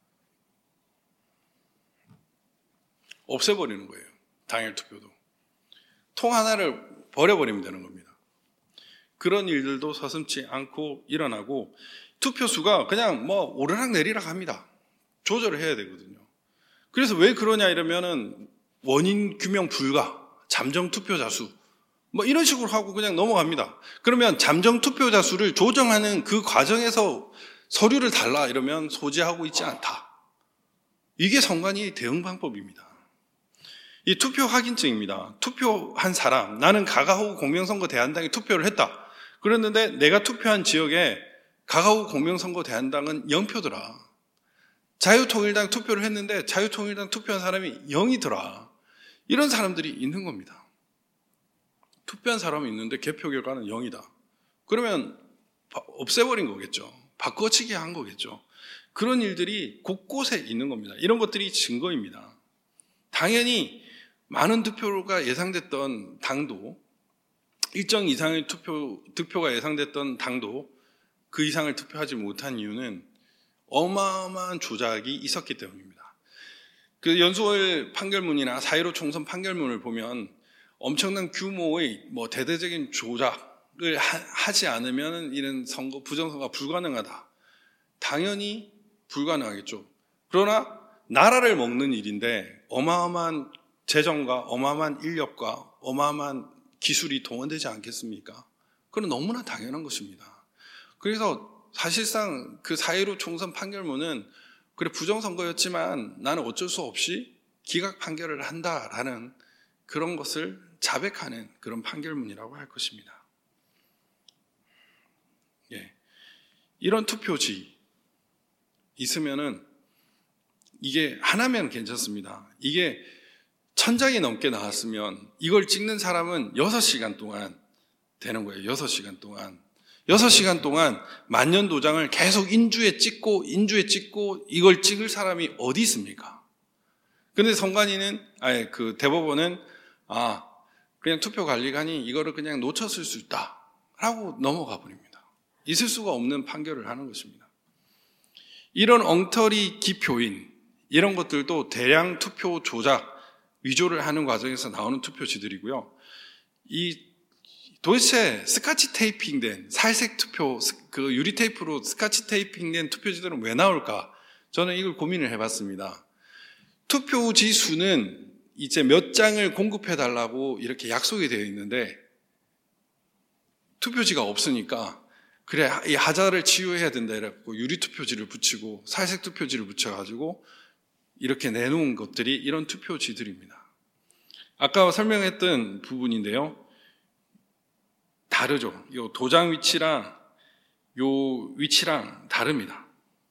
C: 없애버리는 거예요. 당일 투표도. 통 하나를 버려버리면 되는 겁니다. 그런 일들도 서슴지 않고 일어나고 투표수가 그냥 뭐 오르락 내리락 합니다. 조절을 해야 되거든요. 그래서 왜 그러냐 이러면은 원인 규명 불가, 잠정 투표자 수, 뭐 이런 식으로 하고 그냥 넘어갑니다. 그러면 잠정 투표자 수를 조정하는 그 과정에서 서류를 달라 이러면 소지하고 있지 않다. 이게 선관위의 대응 방법입니다. 이 투표 확인증입니다. 투표한 사람, 나는 가가호 공명선거 대한당에 투표를 했다. 그랬는데 내가 투표한 지역에 가가호 공명선거 대한당은 영 표더라. 자유통일당 투표를 했는데 자유통일당 투표한 사람이 영이더라. 이런 사람들이 있는 겁니다. 투표한 사람이 있는데 개표 결과는 영이다. 그러면 없애버린 거겠죠. 바꿔치기 한 거겠죠. 그런 일들이 곳곳에 있는 겁니다. 이런 것들이 증거입니다. 당연히 많은 투표가 예상됐던 당도, 일정 이상의 투표, 득표가 예상됐던 당도 그 이상을 투표하지 못한 이유는 어마어마한 조작이 있었기 때문입니다. 그 연수원 판결문이나 사 일오 총선 판결문을 보면 엄청난 규모의 뭐 대대적인 조작을 하, 하지 않으면 이런 선거, 부정선거가 불가능하다. 당연히 불가능하겠죠. 그러나 나라를 먹는 일인데 어마어마한 재정과 어마어마한 인력과 어마어마한 기술이 동원되지 않겠습니까? 그건 너무나 당연한 것입니다. 그래서 사실상 그 사 일오 총선 판결문은 그래 부정선거였지만 나는 어쩔 수 없이 기각 판결을 한다라는 그런 것을 자백하는 그런 판결문이라고 할 것입니다. 예. 이런 투표지 있으면은 이게 하나면 괜찮습니다. 이게 천 장이 넘게 나왔으면 이걸 찍는 사람은 여섯 시간 동안 되는 거예요. 여섯 시간 동안. 여섯 시간 동안 만년 도장을 계속 인주에 찍고 인주에 찍고 이걸 찍을 사람이 어디 있습니까? 근데 선관위는 아니 그 대법원은 아 그냥 투표관리관이 이거를 그냥 놓쳤을 수 있다라고 넘어가 버립니다. 있을 수가 없는 판결을 하는 것입니다. 이런 엉터리 기표인 이런 것들도 대량 투표 조작 위조를 하는 과정에서 나오는 투표지들이고요. 이 도대체 스카치 테이핑된 살색 투표, 그 유리 테이프로 스카치 테이핑된 투표지들은 왜 나올까? 저는 이걸 고민을 해봤습니다. 투표지 수는 이제 몇 장을 공급해달라고 이렇게 약속이 되어 있는데 투표지가 없으니까 그래 이 하자를 치유해야 된다 이래갖고 유리 투표지를 붙이고 살색 투표지를 붙여가지고 이렇게 내놓은 것들이 이런 투표지들입니다. 아까 설명했던 부분인데요. 다르죠. 요 도장 위치랑 요 위치랑 다릅니다.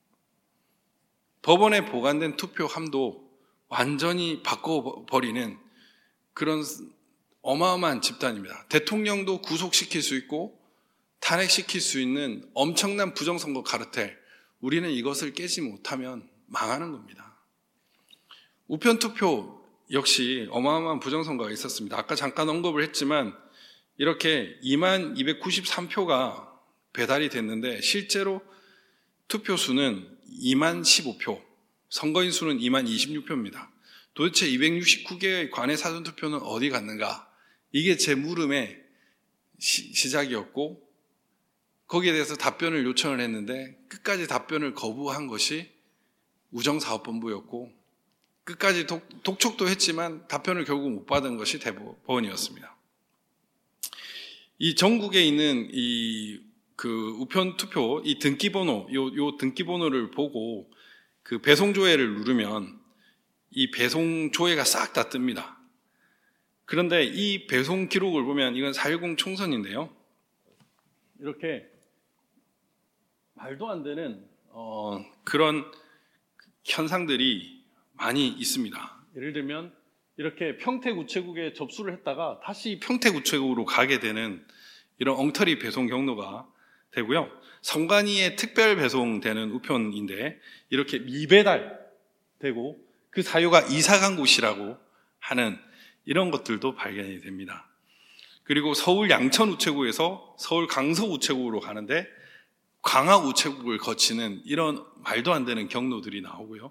C: 법원에 보관된 투표함도 완전히 바꿔버리는 그런 어마어마한 집단입니다. 대통령도 구속시킬 수 있고 탄핵시킬 수 있는 엄청난 부정선거 카르텔. 우리는 이것을 깨지 못하면 망하는 겁니다. 우편투표 역시 어마어마한 부정선거가 있었습니다. 아까 잠깐 언급을 했지만 이렇게 이만 이백구십삼 표가 배달이 됐는데 실제로 투표수는 이만 십오 표, 선거인 수는 이만 이십육 표입니다. 도대체 이백육십구 개의 관외 사전투표는 어디 갔는가? 이게 제 물음의 시, 시작이었고 거기에 대해서 답변을 요청을 했는데 끝까지 답변을 거부한 것이 우정사업본부였고 끝까지 독, 독촉도 했지만 답변을 결국 못 받은 것이 대법원이었습니다. 이 전국에 있는 이 그 우편 투표 이 등기번호 요, 요 등기번호를 보고 그 배송 조회를 누르면 이 배송 조회가 싹 다 뜹니다. 그런데 이 배송 기록을 보면 이건 사 일공 총선인데요. 이렇게 말도 안 되는 어, 그런 현상들이 많이 있습니다. 예를 들면 이렇게 평택우체국에 접수를 했다가 다시 평택우체국으로 가게 되는 이런 엉터리 배송 경로가 되고요. 선관위에 특별 배송되는 우편인데 이렇게 미배달되고 그 사유가 이사 간 곳이라고 하는 이런 것들도 발견이 됩니다. 그리고 서울 양천 우체국에서 서울 강서 우체국으로 가는데 광화 우체국을 거치는 이런 말도 안 되는 경로들이 나오고요.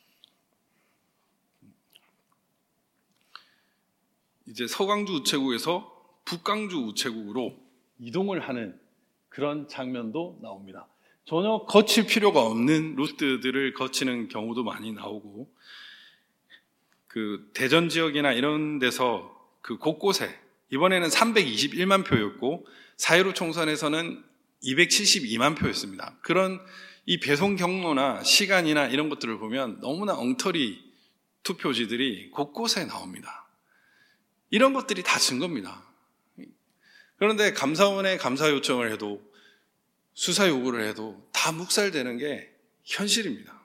C: 이제 서강주 우체국에서 북강주 우체국으로 이동을 하는 그런 장면도 나옵니다. 전혀 거칠 필요가 없는 루트들을 거치는 경우도 많이 나오고 그 대전 지역이나 이런 데서 그 곳곳에 이번에는 삼백이십일만 표였고 사일오 총선에서는 이백칠십이만 표였습니다. 그런 이 배송 경로나 시간이나 이런 것들을 보면 너무나 엉터리 투표지들이 곳곳에 나옵니다. 이런 것들이 다 증거입니다. 그런데 감사원에 감사 요청을 해도 수사 요구를 해도 다 묵살되는 게 현실입니다.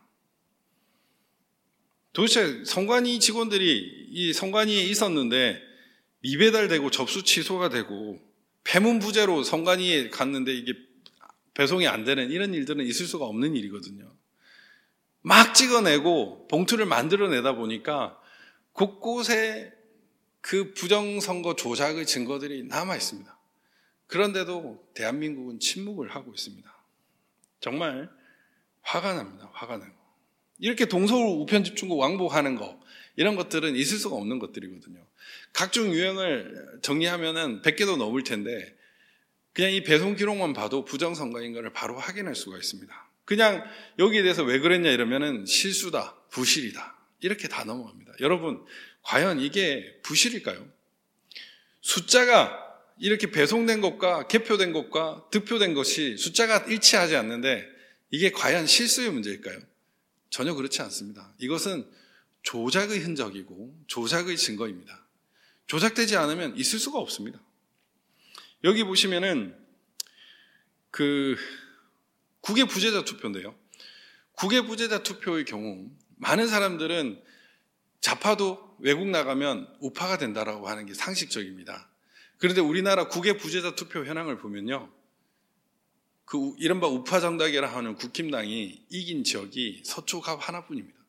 C: 도대체 선관위 직원들이 이 선관위에 있었는데 미배달되고 접수 취소가 되고 폐문부재로 선관위에 갔는데 이게 배송이 안 되는 이런 일들은 있을 수가 없는 일이거든요. 막 찍어내고 봉투를 만들어내다 보니까 곳곳에 그 부정선거 조작의 증거들이 남아 있습니다. 그런데도 대한민국은 침묵을 하고 있습니다. 정말 화가 납니다. 화가 나고. 이렇게 동서울 우편집중국 왕복하는 거 이런 것들은 있을 수가 없는 것들이거든요. 각종 유형을 정리하면은 백 개도 넘을 텐데 그냥 이 배송 기록만 봐도 부정선거인 것을 바로 확인할 수가 있습니다. 그냥 여기에 대해서 왜 그랬냐 이러면은 실수다, 부실이다 이렇게 다 넘어갑니다. 여러분 과연 이게 부실일까요? 숫자가 이렇게 배송된 것과 개표된 것과 득표된 것이 숫자가 일치하지 않는데 이게 과연 실수의 문제일까요? 전혀 그렇지 않습니다. 이것은 조작의 흔적이고 조작의 증거입니다. 조작되지 않으면 있을 수가 없습니다. 여기 보시면은 그 국외 부재자 투표인데요. 국외 부재자 투표의 경우 많은 사람들은 좌파도 외국 나가면 우파가 된다라고 하는 게 상식적입니다. 그런데 우리나라 국외 부재자 투표 현황을 보면요. 그 이른바 우파 정당이라 하는 국힘당이 이긴 지역이 서초갑 하나뿐입니다.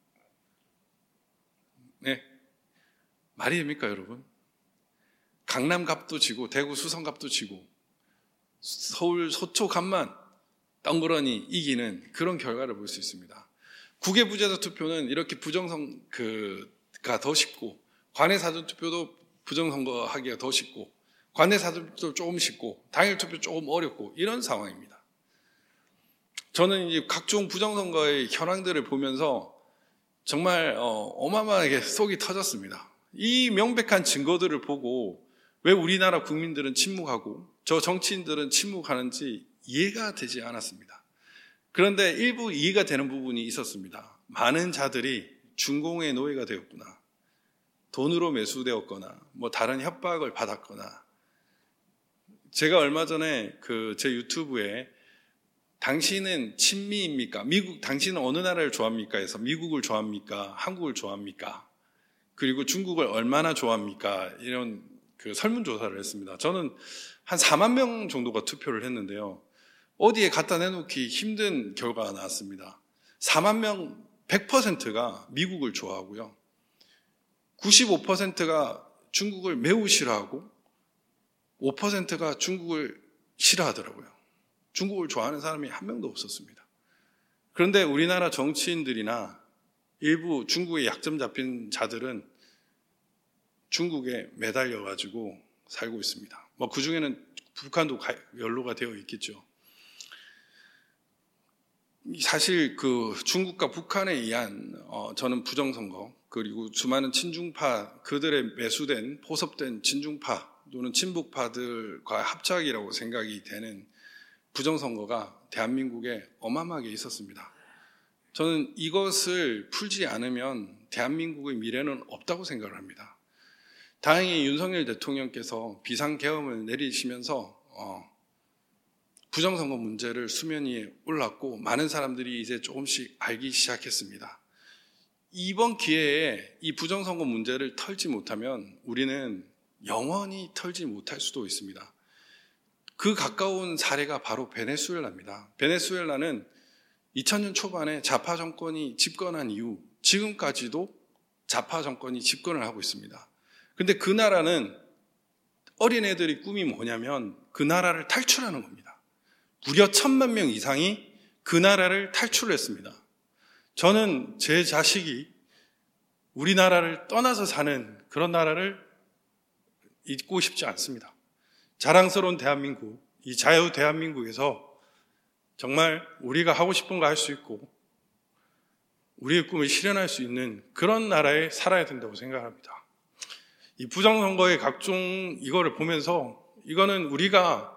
C: 네. 말이 됩니까, 여러분? 강남갑도 지고 대구 수성갑도 지고 서울 서초갑만 덩그러니 이기는 그런 결과를 볼 수 있습니다. 국외 부재자 투표는 이렇게 부정선 그가 더 쉽고 관내 사전 투표도 부정선거 하기가 더 쉽고 관내 사전 투표 조금 쉽고 당일 투표 조금 어렵고 이런 상황입니다. 저는 이제 각종 부정선거의 현황들을 보면서 정말 어마어마하게 속이 터졌습니다. 이 명백한 증거들을 보고 왜 우리나라 국민들은 침묵하고 저 정치인들은 침묵하는지 이해가 되지 않았습니다. 그런데 일부 이해가 되는 부분이 있었습니다. 많은 자들이 중공의 노예가 되었구나. 돈으로 매수되었거나 뭐 다른 협박을 받았거나. 제가 얼마 전에 그 제 유튜브에 당신은 친미입니까? 미국, 당신은 어느 나라를 좋아합니까? 해서 미국을 좋아합니까? 한국을 좋아합니까? 그리고 중국을 얼마나 좋아합니까? 이런 그 설문조사를 했습니다. 저는 한 사만 명 정도가 투표를 했는데요. 어디에 갖다 내놓기 힘든 결과가 나왔습니다. 사만 명 백 퍼센트가 미국을 좋아하고요. 구십오 퍼센트가 중국을 매우 싫어하고 오 퍼센트가 중국을 싫어하더라고요. 중국을 좋아하는 사람이 한 명도 없었습니다. 그런데 우리나라 정치인들이나 일부 중국의 약점 잡힌 자들은 중국에 매달려가지고 살고 있습니다. 뭐 그 중에는 북한도 연루가 되어 있겠죠. 사실 그 중국과 북한에 의한 어 저는 부정선거 그리고 수많은 친중파 그들의 매수된 포섭된 친중파 또는 친북파들과 합작이라고 생각이 되는 부정선거가 대한민국에 어마어마하게 있었습니다. 저는 이것을 풀지 않으면 대한민국의 미래는 없다고 생각을 합니다. 다행히 윤석열 대통령께서 비상계엄을 내리시면서 어, 부정선거 문제를 수면 위에 올랐고 많은 사람들이 이제 조금씩 알기 시작했습니다. 이번 기회에 이 부정선거 문제를 털지 못하면 우리는 영원히 털지 못할 수도 있습니다. 그 가까운 사례가 바로 베네수엘라입니다. 베네수엘라는 이천 년 초반에 좌파 정권이 집권한 이후 지금까지도 좌파 정권이 집권을 하고 있습니다. 근데 그 나라는 어린애들의 꿈이 뭐냐면 그 나라를 탈출하는 겁니다. 무려 천만 명 이상이 그 나라를 탈출했습니다. 저는 제 자식이 우리나라를 떠나서 사는 그런 나라를 잊고 싶지 않습니다. 자랑스러운 대한민국, 이 자유 대한민국에서 정말 우리가 하고 싶은 거 할 수 있고
B: 우리의 꿈을 실현할 수 있는 그런 나라에 살아야 된다고 생각합니다. 이 부정선거의 각종 이거를 보면서 이거는 우리가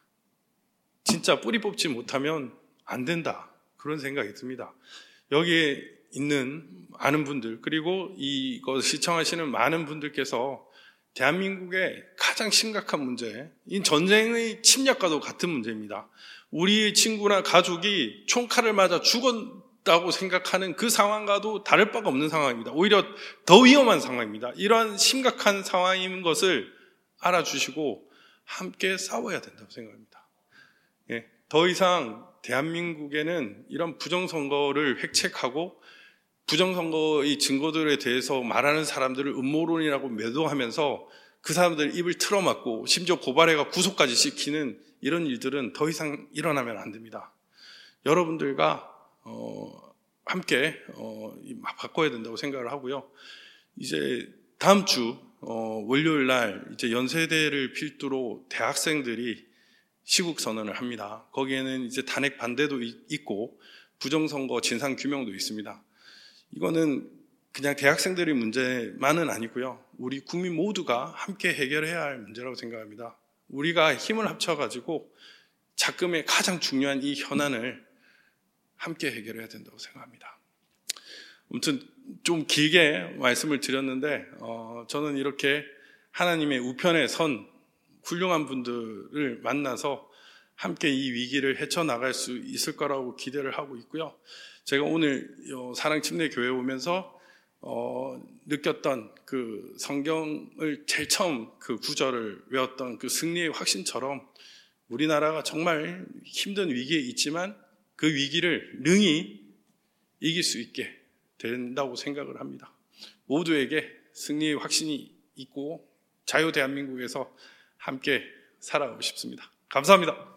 B: 진짜 뿌리 뽑지 못하면 안 된다, 그런 생각이 듭니다. 여기에 있는 많은 분들, 그리고 이거 시청하시는 많은 분들께서 대한민국의 가장 심각한 문제, 이 전쟁의 침략과도 같은 문제입니다. 우리의 친구나 가족이 총칼을 맞아 죽었다고 생각하는 그 상황과도 다를 바가 없는 상황입니다. 오히려 더 위험한 상황입니다. 이러한 심각한 상황인 것을 알아주시고 함께 싸워야 된다고 생각합니다. 예, 더 이상 대한민국에는 이런 부정선거를 획책하고 부정선거의 증거들에 대해서 말하는 사람들을 음모론이라고 매도하면서 그 사람들 입을 틀어막고 심지어 고발해가 구속까지 시키는 이런 일들은 더 이상 일어나면 안 됩니다. 여러분들과 어, 함께 어, 바꿔야 된다고 생각을 하고요. 이제 다음 주 어, 월요일 날 이제 연세대를 필두로 대학생들이 시국 선언을 합니다. 거기에는 이제 탄핵 반대도 있고 부정선거 진상 규명도 있습니다. 이거는 그냥 대학생들의 문제만은 아니고요. 우리 국민 모두가 함께 해결해야 할 문제라고 생각합니다. 우리가 힘을 합쳐가지고 작금의 가장 중요한 이 현안을 함께 해결해야 된다고 생각합니다. 아무튼 좀 길게 말씀을 드렸는데 어, 저는 이렇게 하나님의 우편에 선 훌륭한 분들을 만나서 함께 이 위기를 헤쳐나갈 수 있을 거라고 기대를 하고 있고요. 제가 오늘 사랑침례교회 오면서 어, 느꼈던 그 성경을 제일 처음 그 구절을 외웠던 그 승리의 확신처럼 우리나라가 정말 힘든 위기에 있지만 그 위기를 능히 이길 수 있게 된다고 생각을 합니다. 모두에게 승리의 확신이 있고 자유 대한민국에서 함께 살아가고 싶습니다. 감사합니다.